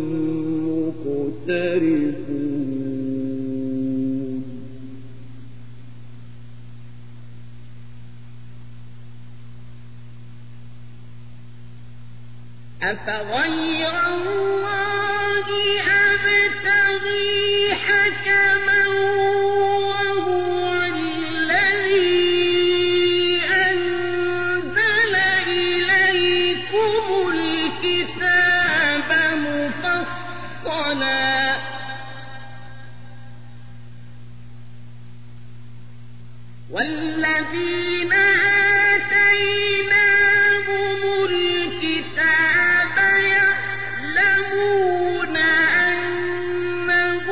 Speaker 3: مقترفون
Speaker 2: أفغير الله أبتغي حكما وهو الذي أنزل إليكم الكتاب مفصلا والذين آتيناهم الكتاب يعلمون أنه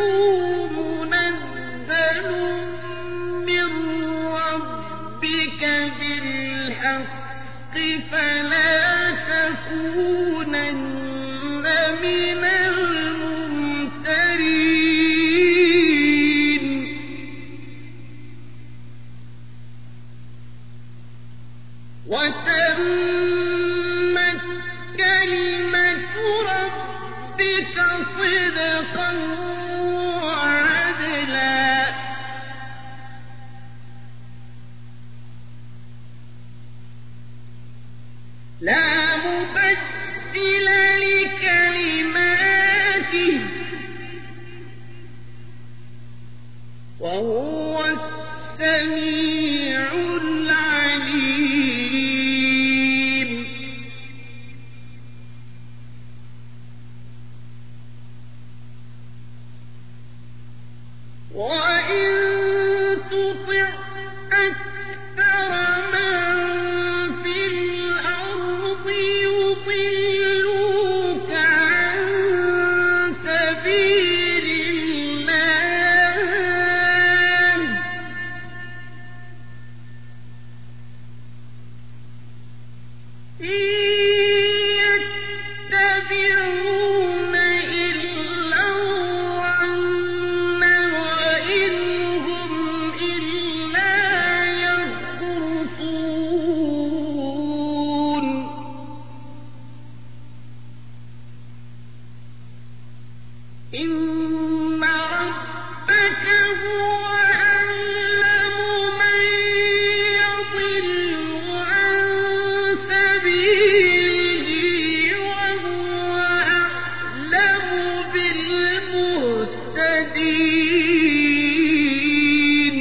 Speaker 2: منزل من ربك بالحق فلا تكونن من الممترين وتمت كلمة ربك صدقا وعدلا لا مبدل لكلماته وهو السميع العليم وإن تطع أكثر من في الأرض يضلوك عن سبيل الله إن يتبعون إلا الظن وإن هم إلا يخرصون إن ربك هو أعلم من يضل عن سبيله وهو أعلم بالمهتدين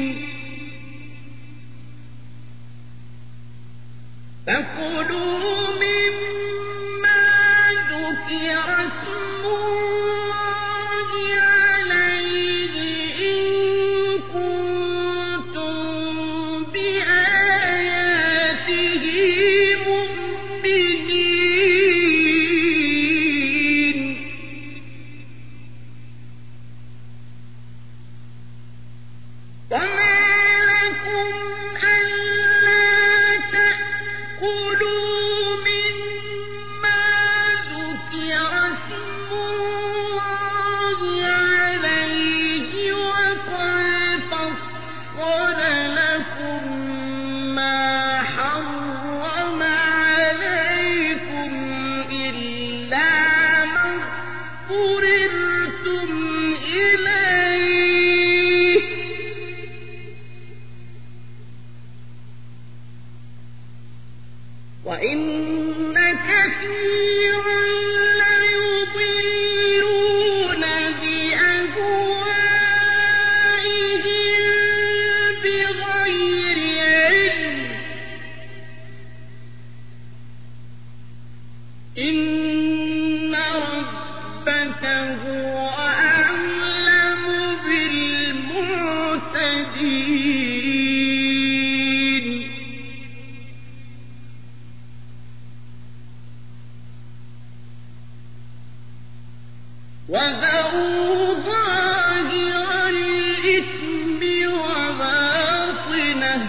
Speaker 2: فكلوا مما ذكر اسم الله عليه إن كنتم بآياته مؤمنين وما لكم ألا تأكلوا مما ذكر اسم الله عليه وقد فصل لكم ما حرم عليكم إلا ما اضطررتم إليه وإن كثيرا ليضلون بأهوائهم بغير علم إن ربك هو أعلم بالمعتدين وذروا ظاهر الإثم وباطنه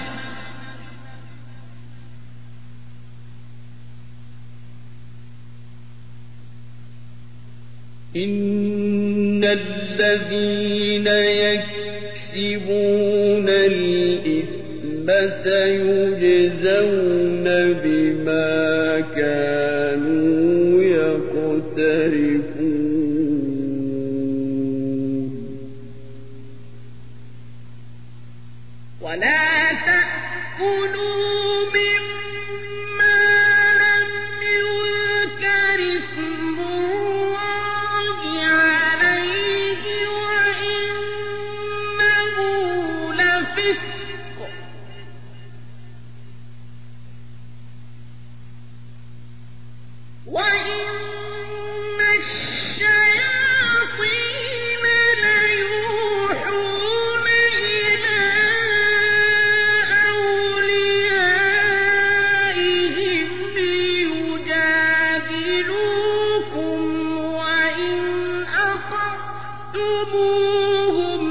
Speaker 3: إن الذين يكسبون الإثم سيجزون بما كانوا يقترفون
Speaker 2: ولا تأكلوا مما لم يذكر اسم الله عليه وإنه لفسق وإن الشياطين ليوحون إلى أوليائهم ليجادلوكم وإن أطعتموهم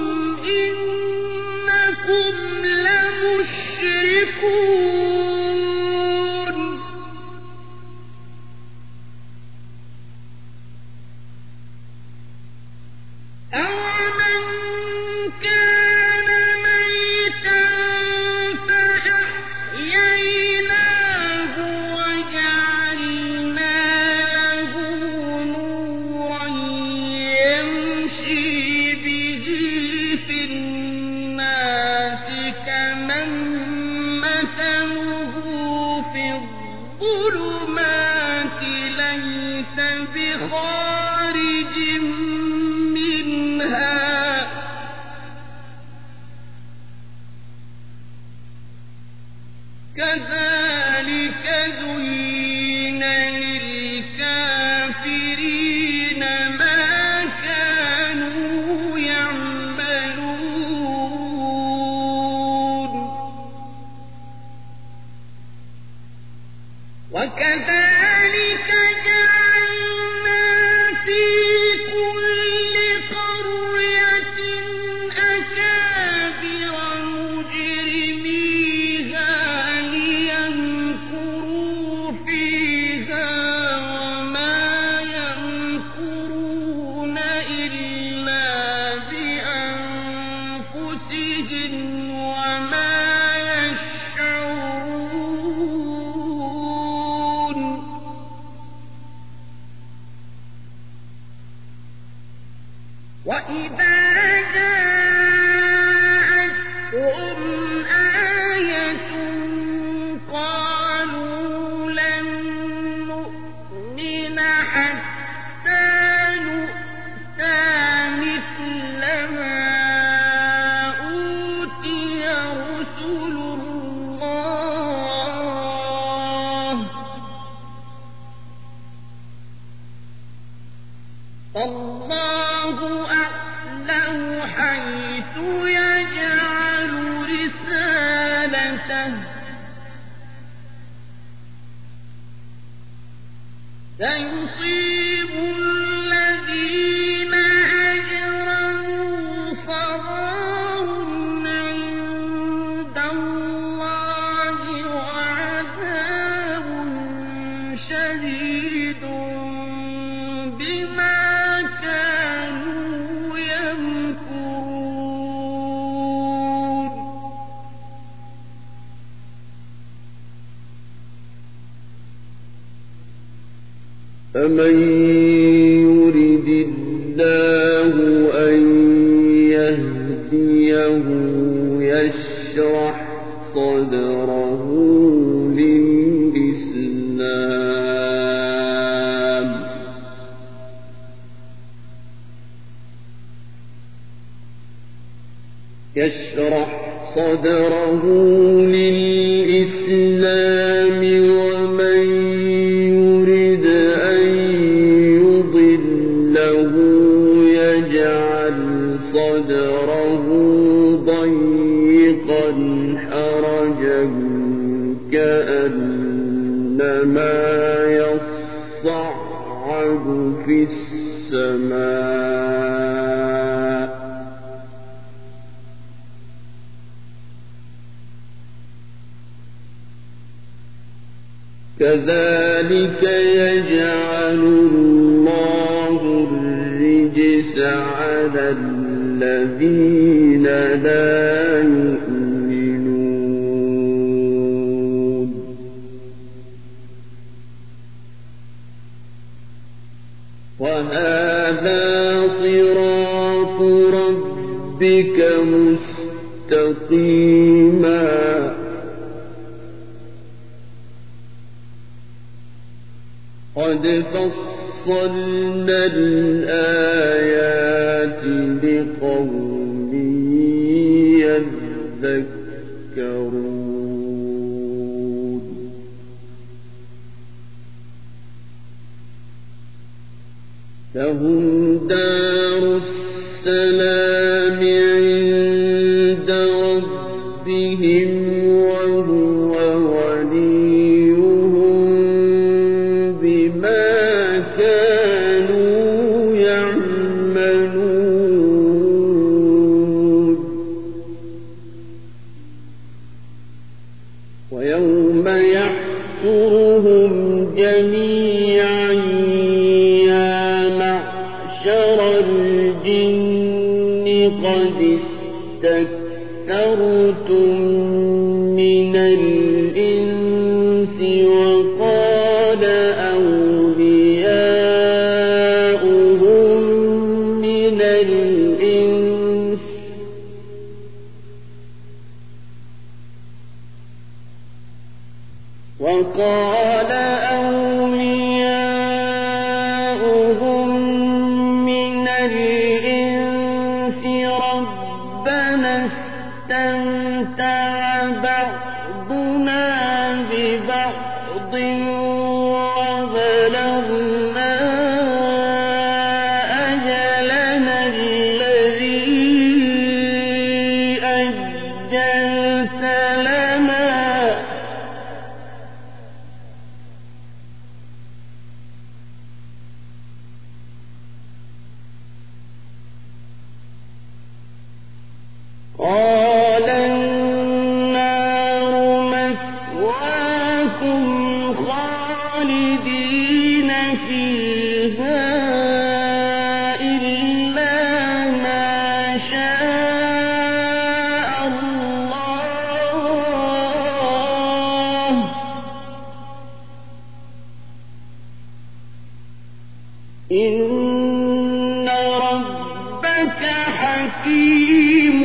Speaker 2: إنكم لمشركون أَوَمَنْ كَانَ مَيْتًا فَأَحْيَيْنَاهُ وَجَعَلْنَا لَهُ نُورًا يَمْشِي بِهِ فِي النَّاسِ كَمَن مَّثَلُهُ فِي الظُّلُمَاتِ لَيْسَ بِخَارِجٍ منها كذلك زين للكافرين ما كانوا يعملون وكذلك جعلنا في كل قرية أكابر مجرميها ليمكروا فيها وما يمكرون إلا بأنفسهم وما يشعرون وإذا جاءتهم آية قالوا لن نؤمن حتى نؤتى مثل ما أوتي رسل الله الله أعلم حيث يجعل رسالته سيصيب الذين أجرموا صغار عند الله وعذاب شديد بما كانوا يمكرون
Speaker 3: فمن يرد الله أن يهديه يشرح صدره للإسلام ومن يرد أن يضله يجعل صدره ضيقا حرجا كأنما يصعد في السماء السماء كذلك يجعل الله الرجس على الذين لا يؤمنون وهذا صراط ربك مستقيما قد فصلنا الآيات لقوم يذكرون لهم دار السلام عند ربهم وهو وليهم بما كانوا يعملون ويوم يحشرهم جميعا يا معشر الجن قد استكثرتم من الإنس وقال أولياؤهم من الإنس ربنا استمتع بعضنا ببعض وبلغنا أجلنا الذي أجلت لنا قال النار مثواكم خالدين فيها إلا ما شاء الله إن ربك حكيم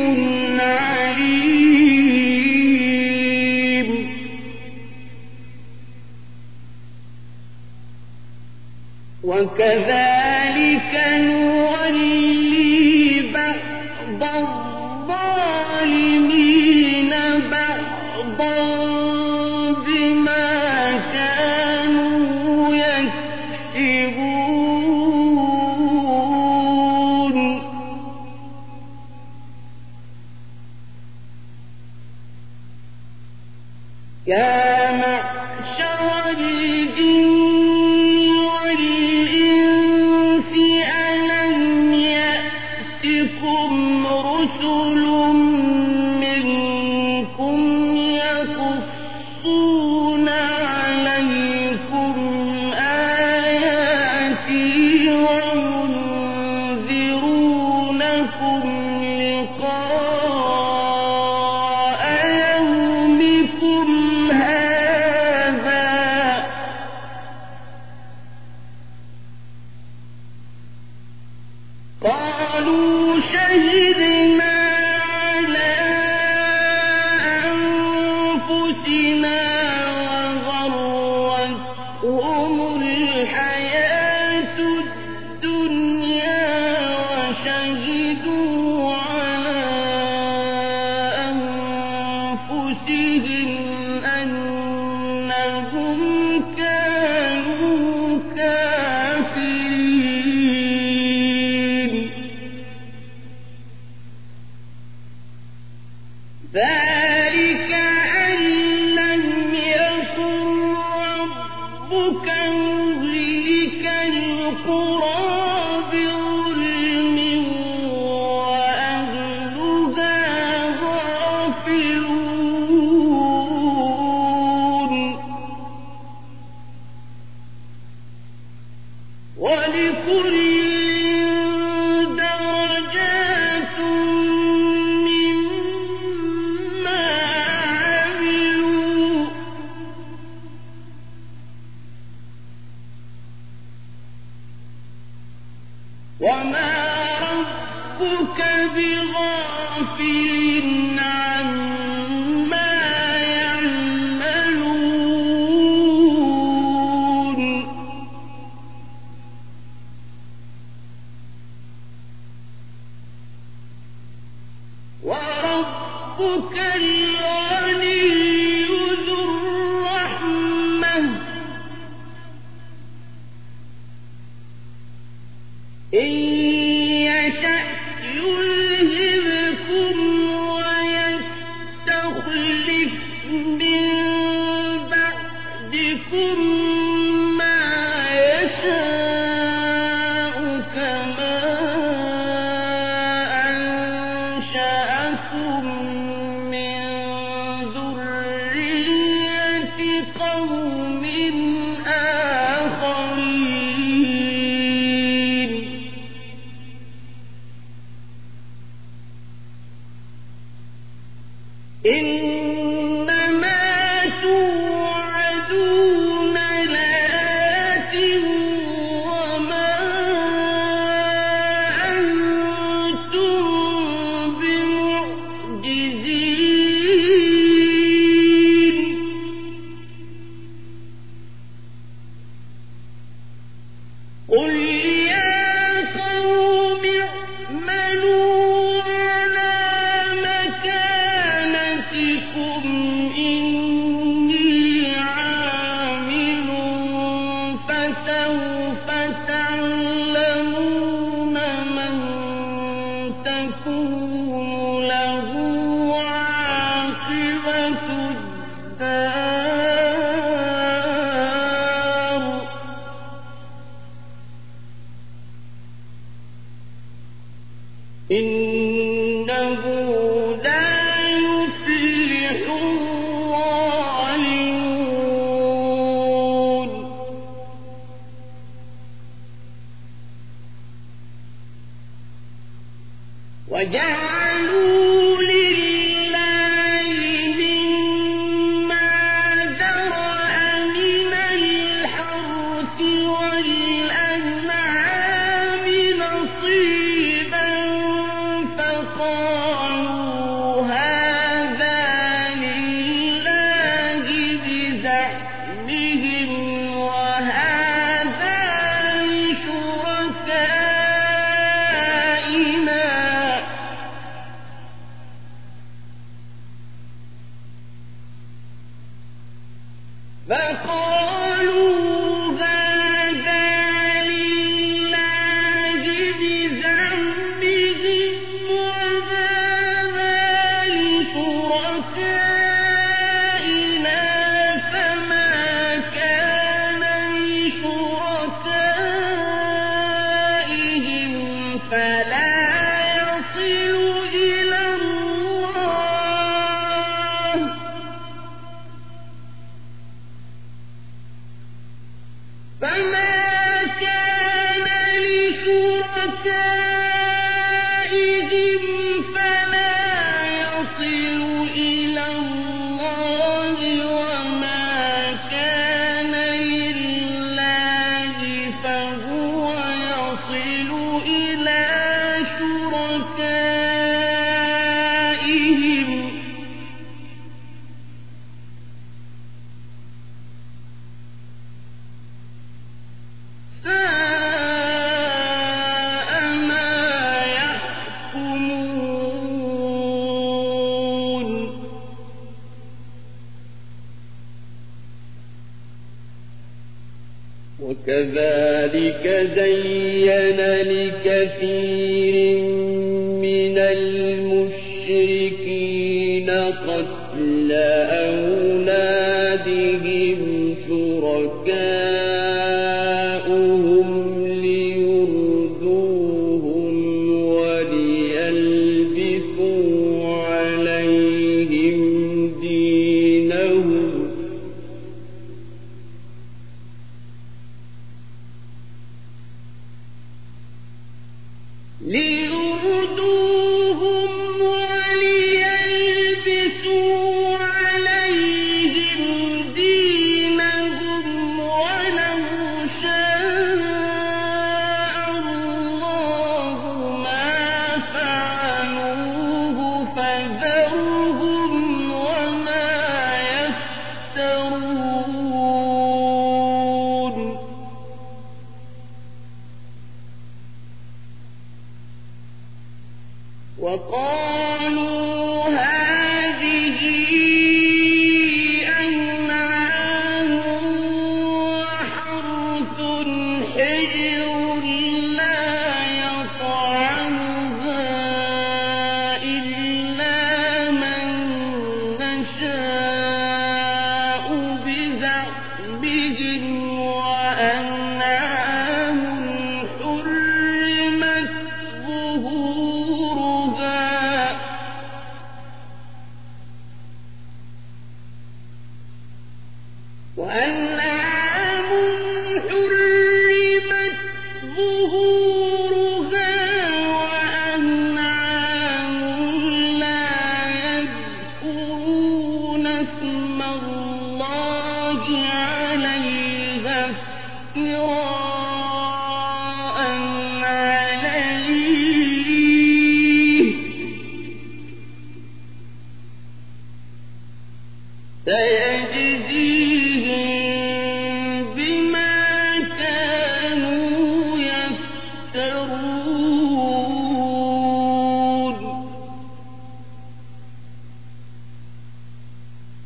Speaker 3: عليم وكذلك نولي بعض الظالمين بعضا بما كانوا يكسبون يا معشر الجن والإنس ألم يأتكم رسل منكم يقصون عليكم آياتي وينذرونكم لقاء يومكم هذا قالوا شهدنا على أنفسنا وغرتهم الحياة الدنيا وشهدوا على أنفسهم أنهم كانوا كافرين ذلك أن لم يكن ربك مهلك القرى إني عامل فسوف تعلمون من تكون له عاقبة الدار إنه لا يفلح الظالمون وجعلوا لله مما ذرأ من الحرث والأنعام نصيبا فقالوا هذا لله بزعمهم وهذا لشركائنا فقالوا هذا لله بزعمهم وهذا لشركائنا فما كان لشركائهم فلا يصل إلى الله فما كان لشركائهم فلا يصل إلى الله وما كان لله فهو يصل إلى شركائهم ساء ما يحكمون وكذلك زين لكثير من المشركين قتل أولادهم شركاؤهم ليردوهم وليلبسوا عليهم دينهم ولو شاء الله ما فعلوه فذرهم وما يفترون وقالوا هذه أنعام وحرث حجر لا يطعمها إلا من نشاء بزعمهم وأنعام حرمت ظهورها وأنعام حرمت ظهورها وأنعام لا يذكرون اسم الله عليها افتراء عليه سيجزيهم بما كانوا يفترون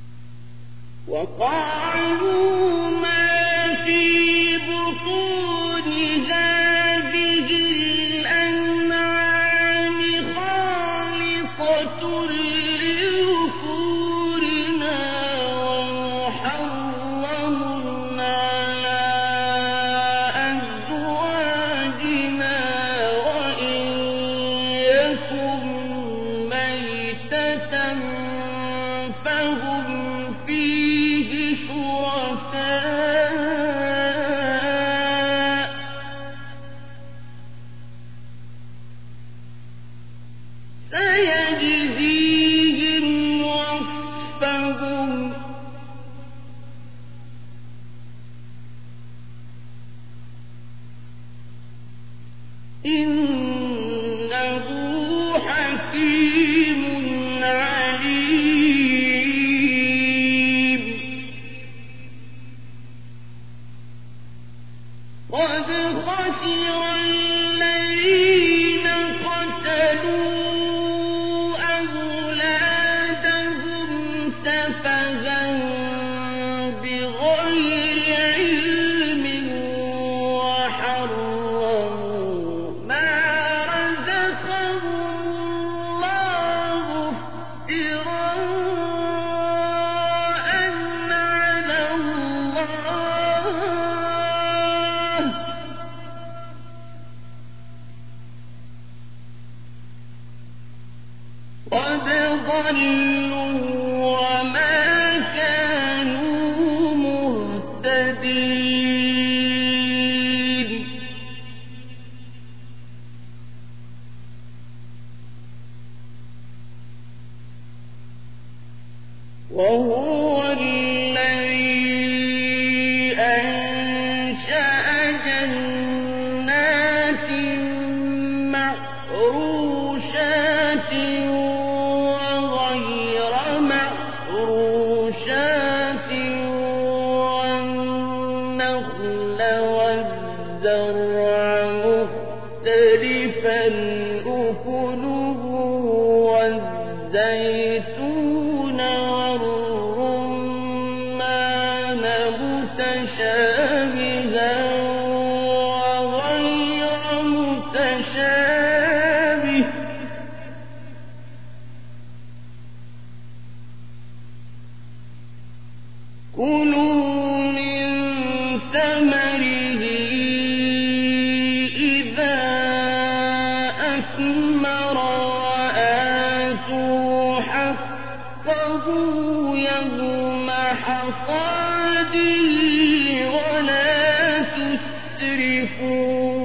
Speaker 3: وقالوا ما في بطون هذه الأنعام خالصة لذكورنا ومحرم على أزواجنا وإن يكن ميتة فهم فيه شركاء سيجزيهم وصفهم إنه حكيم عليم قد خسر الذين قتلوا أولادهم سفها بغير علم وحرموا ما رزقهم الله افتراء على الله قد ضلوا وما كانوا مهتدين وهو الذي أنشأ جنات معروشات وغير معروشات والنخل والزرع مختلفا أكله والزيتون والرمان متشابها وغير متشابه كلوا من ثمره إذا أثمر وآتوا حقه يوم حصاده ولا تسرفوا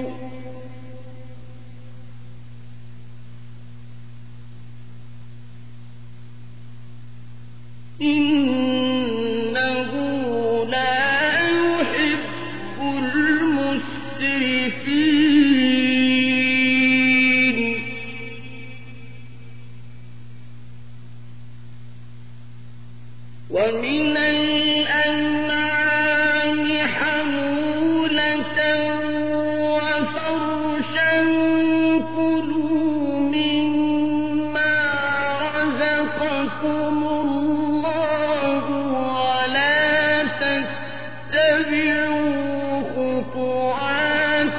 Speaker 3: إنه لا يحب المسرفين ومن الأنعام حمولة وفرشا كلوا مما رزقكم الله ولا تتبعوا خطوات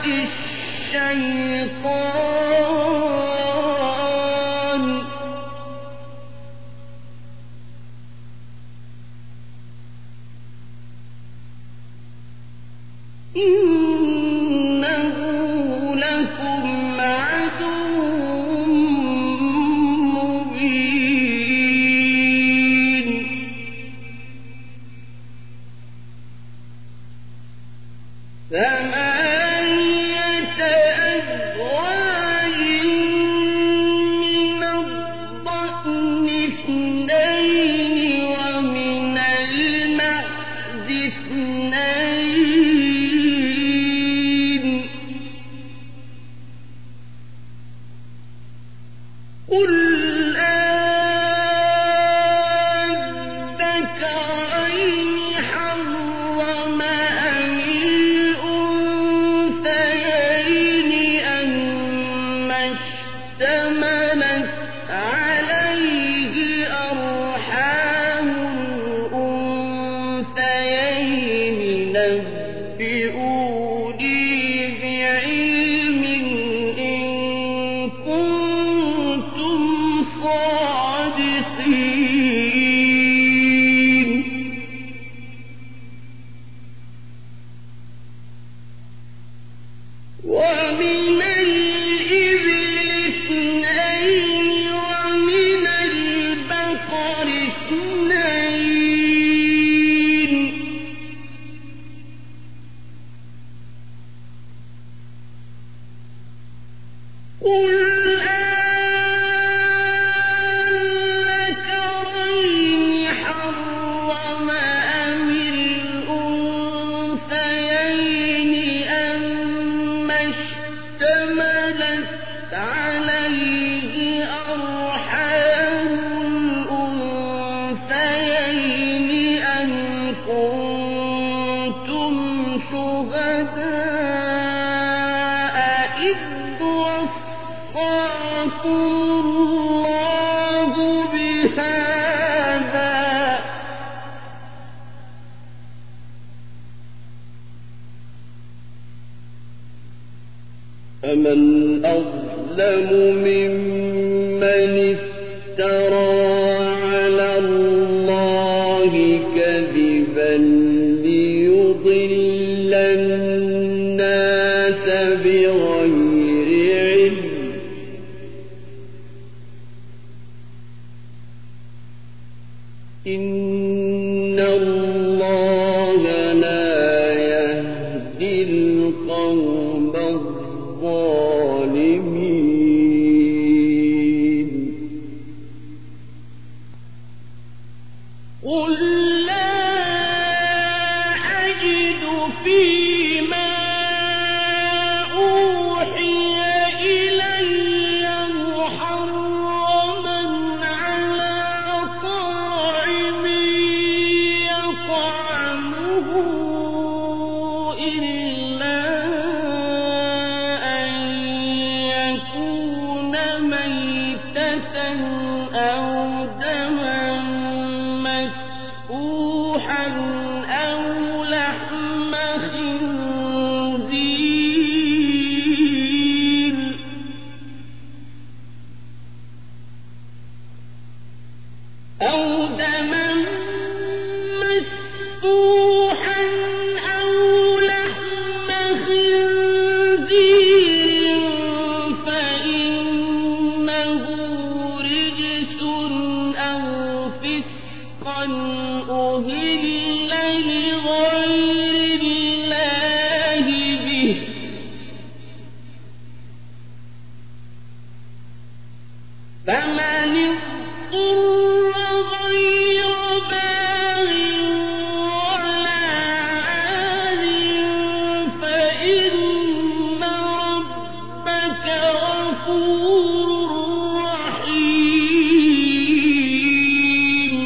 Speaker 3: الشيطان إنه لكم عدو مبين ثمانية أزواج من الضأن اثنين ومن المعز اثنين فمن أظلم ممن افترى على الله كذبا ليضل الناس بغير علم إن الله لا يهدي القوم الظالمين
Speaker 2: قل لا أجد فيما أوحي إلي محرما على طاعم يطعمه إلا أن يكون ميتة أو دما مسفوحا أو لحم خنزير أو دما مسفوحا أو لحم خنزير فإنه رجس أو فسقا أهل لغير الله به فمن اضطر غير باغ ولا عاد فإن ربك غفور رحيم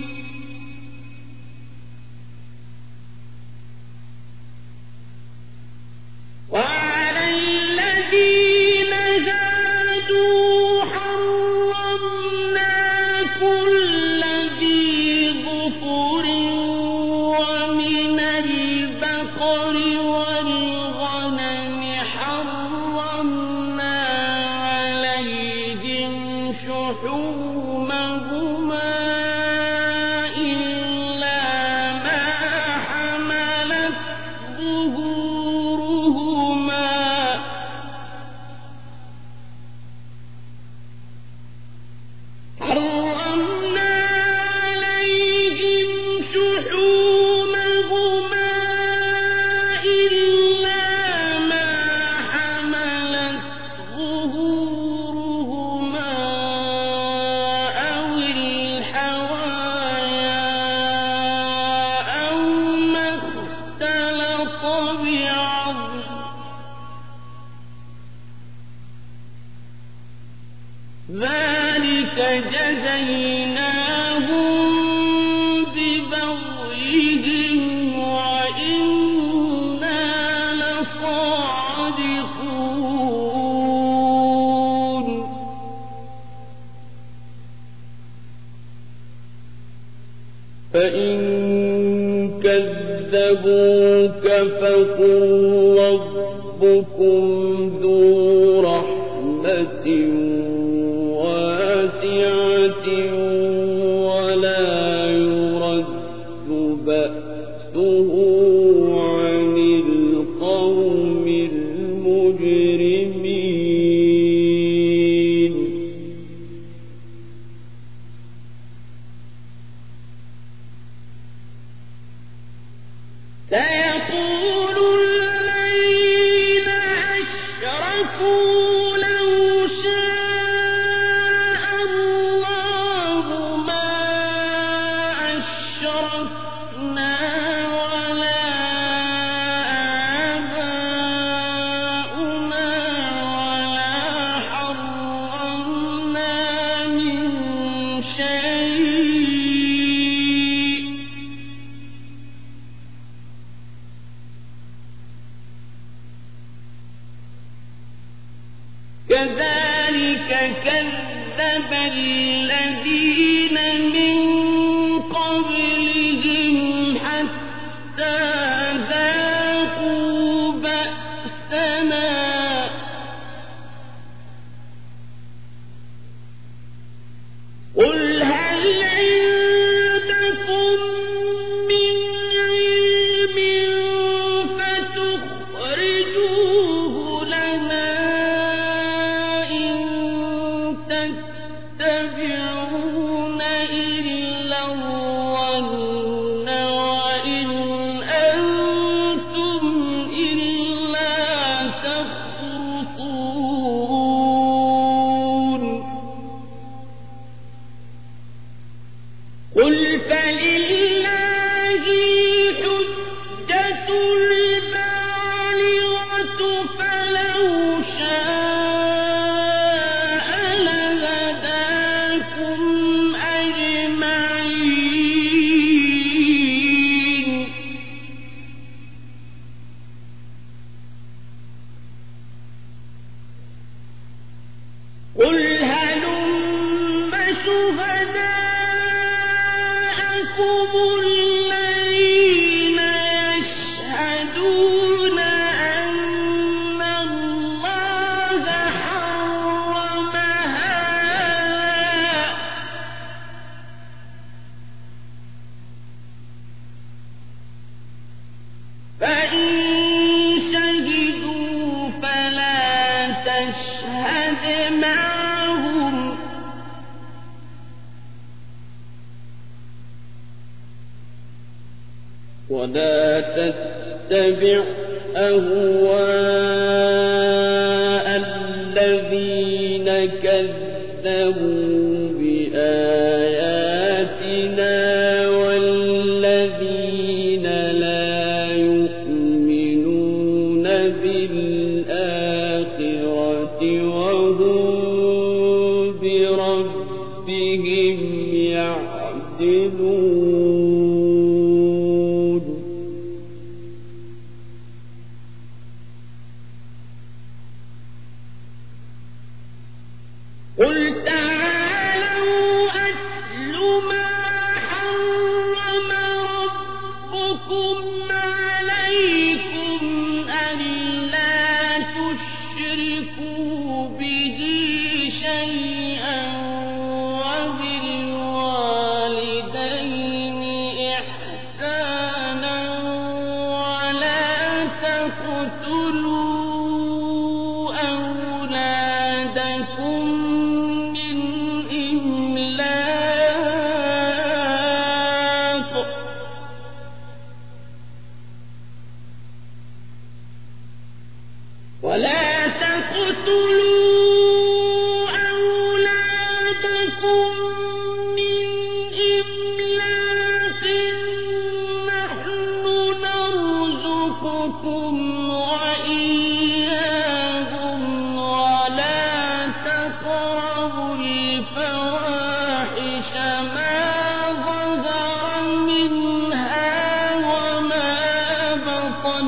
Speaker 2: وعلى الذين هادوا حرمنا كل ذي ظفر ومن البقر والغنم حرمنا عليهم شحومهما إلا ما حملت ظهورهما حرمنا عليهم شحومهما إلا ما حملت ظهورهما أو الحوايا أو ما اختلط بعظم ذلك جزيناهم ببغيهم وإنا لصادقون فإن كذبوك فقل ربكم ذو رحمة واسعة ولا يرد بأسه عن القوم المجرمين سيقول الذين أشركوا لو شاء الله ما أشركنا ولا آباؤنا ولا حرمنا من شيء كذلك كذب الذين من قبلهم حتى ذاقوا بأسنا الذين يشهدون أن الله حرم هذا فإن شهدوا فلا تشهد معهم
Speaker 3: ولا تتبع أهواء الذين كذبوا بآياتنا والذين لا يؤمنون بالآخرة وهم بربهم يعدلون.
Speaker 2: قل تعالوا أتل ما حرم ربكم عليكم ألا تشركوا به شيئا وبالوالدين إحسانا ولا تقتلوا أولادكم من إملاق نحن نرزقكم وإياهم ولا تقربوا الفواحش ما ظهر منها وما بطن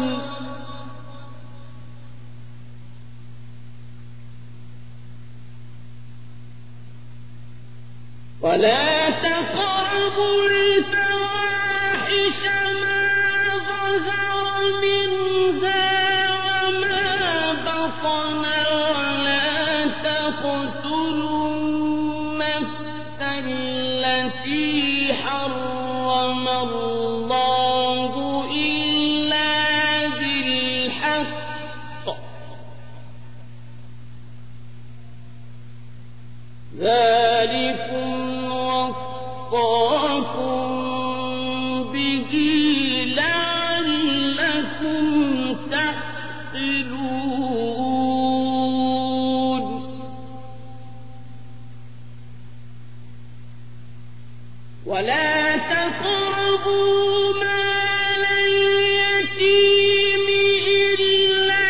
Speaker 2: ولا تقربوا الفواحش ما ظهر منها وما بطن ولا تقتلوا النفس التي حرم الله إلا بالحق ذلكم وصاكم به لعلكم تعقلون. ولا تقربوا مال اليتيم إلا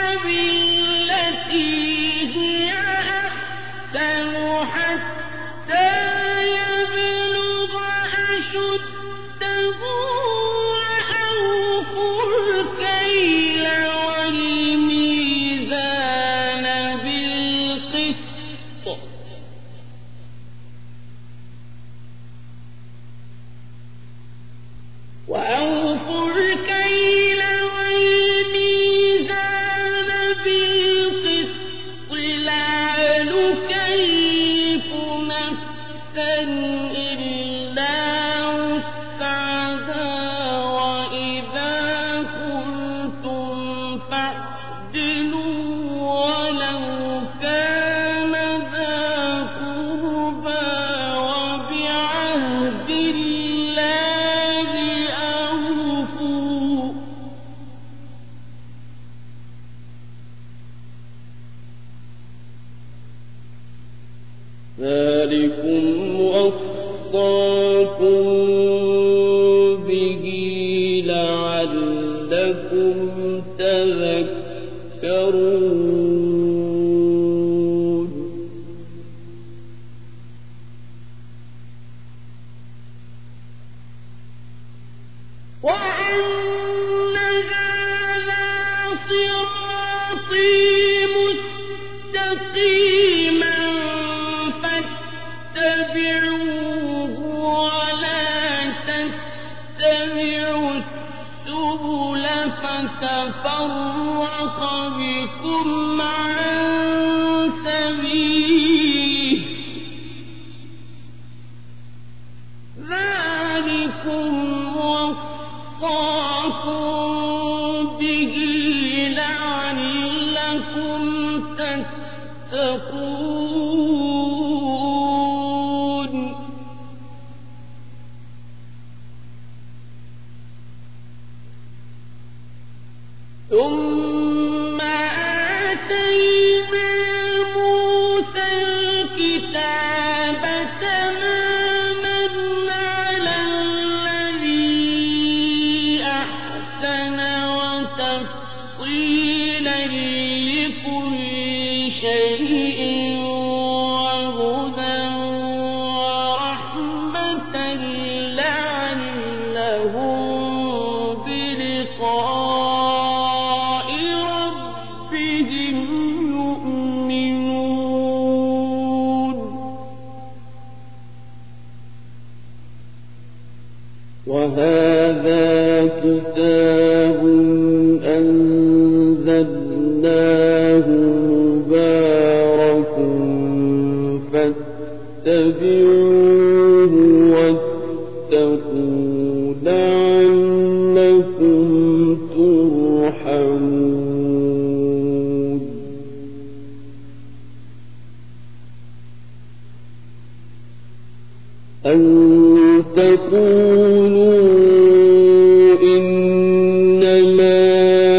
Speaker 2: بالتي هي أحسن حتى يبلغ أشده وأوفوا الكيل والميزان بالقسط لا نكلف نفسا إلا وسعها وإذا كنتم فاعدلوا ولو كان ذا قربى وبعهد الله أوفوا
Speaker 3: ذلكم وصاكم به لعلكم تذكرون.
Speaker 2: وأن هذا صراطي مستقيما فاتبعوه ولا تتبعوا تتبعوا السبل فتفرق بكم عن سبيله ذلكم وصاكم به لعلكم تتقون ثم آتينا موسى الكتاب تماما على الذي أحسن وتفصيلا لكل شيء وهدى ورحمة لعلهم بلقاء ربهم يؤمنون
Speaker 3: وهذا كتاب أنزلناه مبارك فاتبعوه واتقوا لعلكم ترحمون أن تقولوا إنما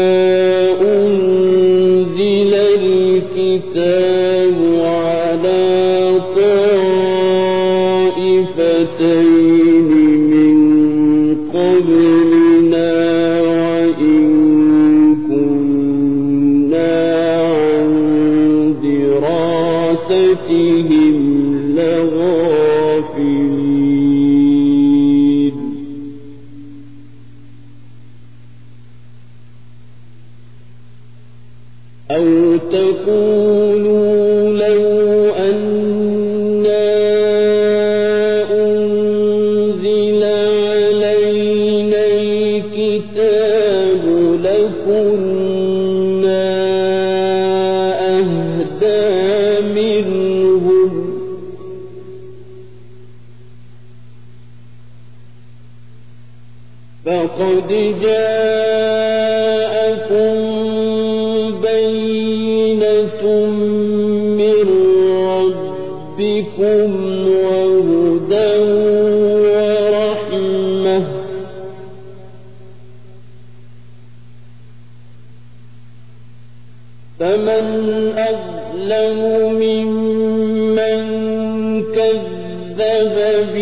Speaker 3: أنزل الكتاب على طائفتين من قبلنا وإن كنا عن دراستهم لغافلين أو تقولوا لو أنا أنزل علينا الكتاب لكنا أهدى منهم فقد جاءكم بينة من ربكم وهدى ورحمة فمن أظلم ممن كذب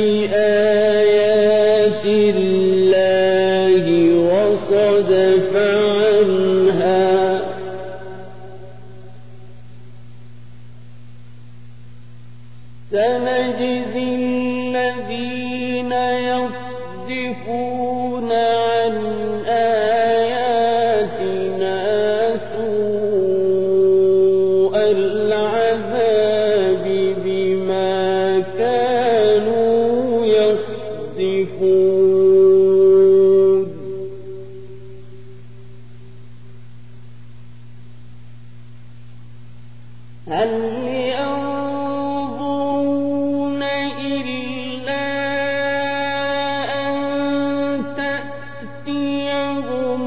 Speaker 3: بآيات الله وصدف عنها سنجزي الذين يصدفون عن آياتنا سوء العذاب بما كانوا يصدفون هل ينظرون إلا أن تأتيهم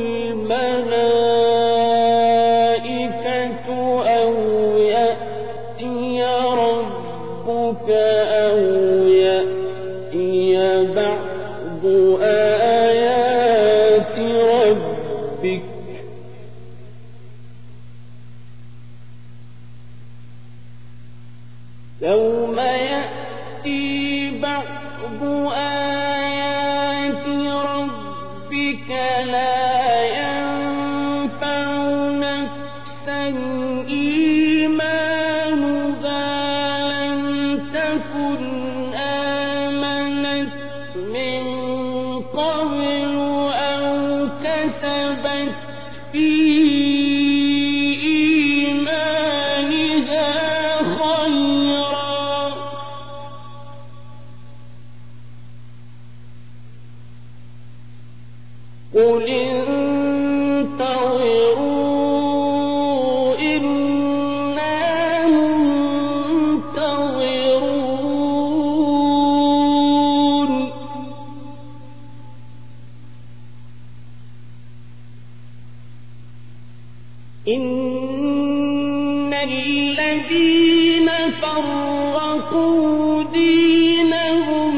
Speaker 3: الملائكة أو يأتي ربك أو يأتي بعض آيات ربك يوم يأتي بعض آيات ربك لا ينفع نفسا إيمانها لم تكن آمنت من قبل أو كسبت في إيمانها خيرا قل انتظروا إنا منتظرون إن الذين فرقوا دينهم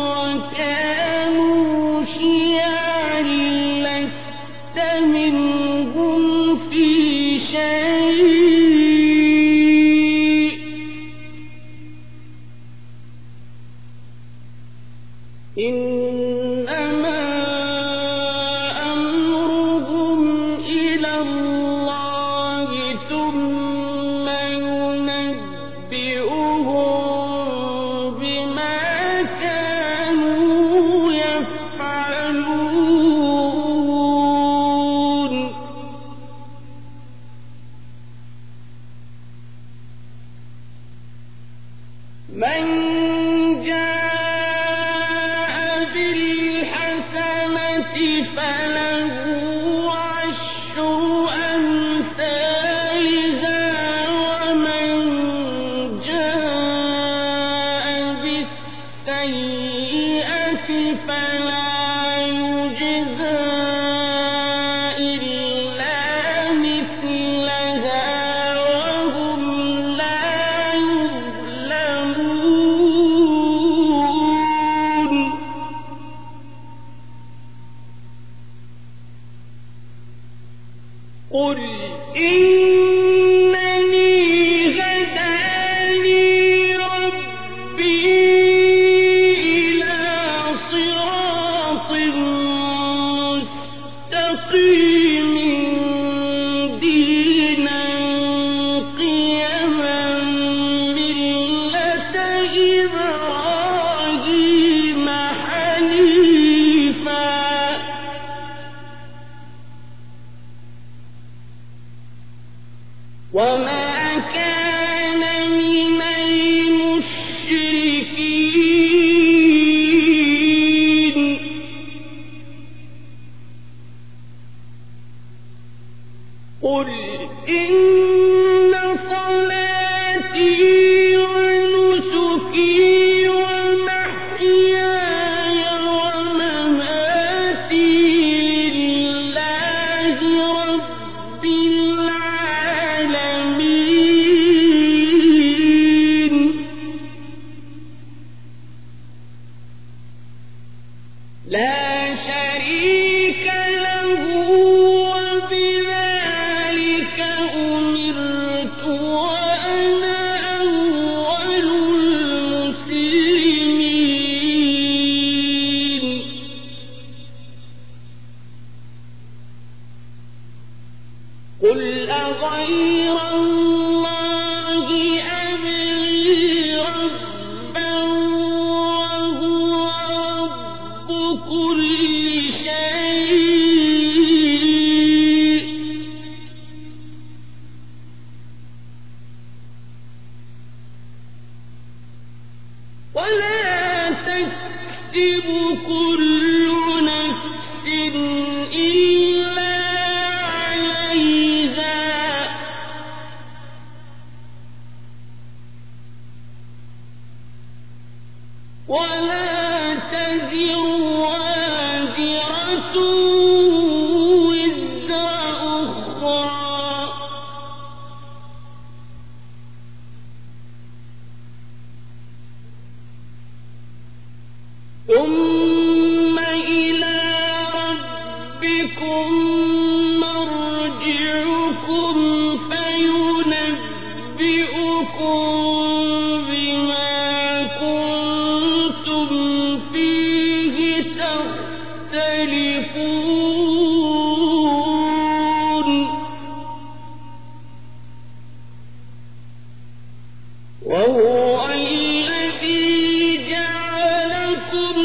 Speaker 3: وكانوا شيعا لست منهم في شيء إنما أمرهم إلى الله ثم ينبئهم بما كانوا يفعلون من جاء بالحسنة فله عشر أمثالها ومن جاء بالسيئة فلا يجزى إلا مثلها وهم لا يظلمون قل إنني هداني ربي إلى صراط مستقيم دينا قيما ملة إبراهيم حنيفا وما كان من المشركين قل إن صلاتي ونسكي ومحياي ومماتي لله رب العالمين لا شريك له وبذلك أمرت وأنا أول المسلمين قل أغير الله أبغي ربا وهو رب كل شيء ولا تكسب كل نفس إلا عليها ولا تزر وازرة وزر أخرى ثم إلى ربكم مرجعكم فينبئكم بما كنتم فيه تختلفون وهو الذي جعلكم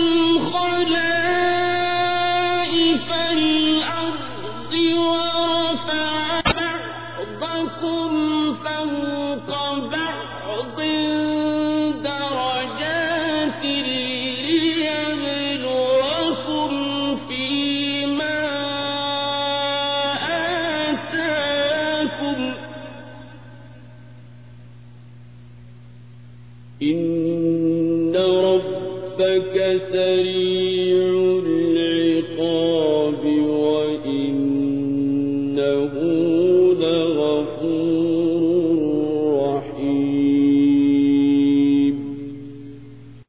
Speaker 3: خلائف الأرض ورفع بعضكم فوق بعض درجات ليبلوكم فيما
Speaker 2: ربك سريع العقاب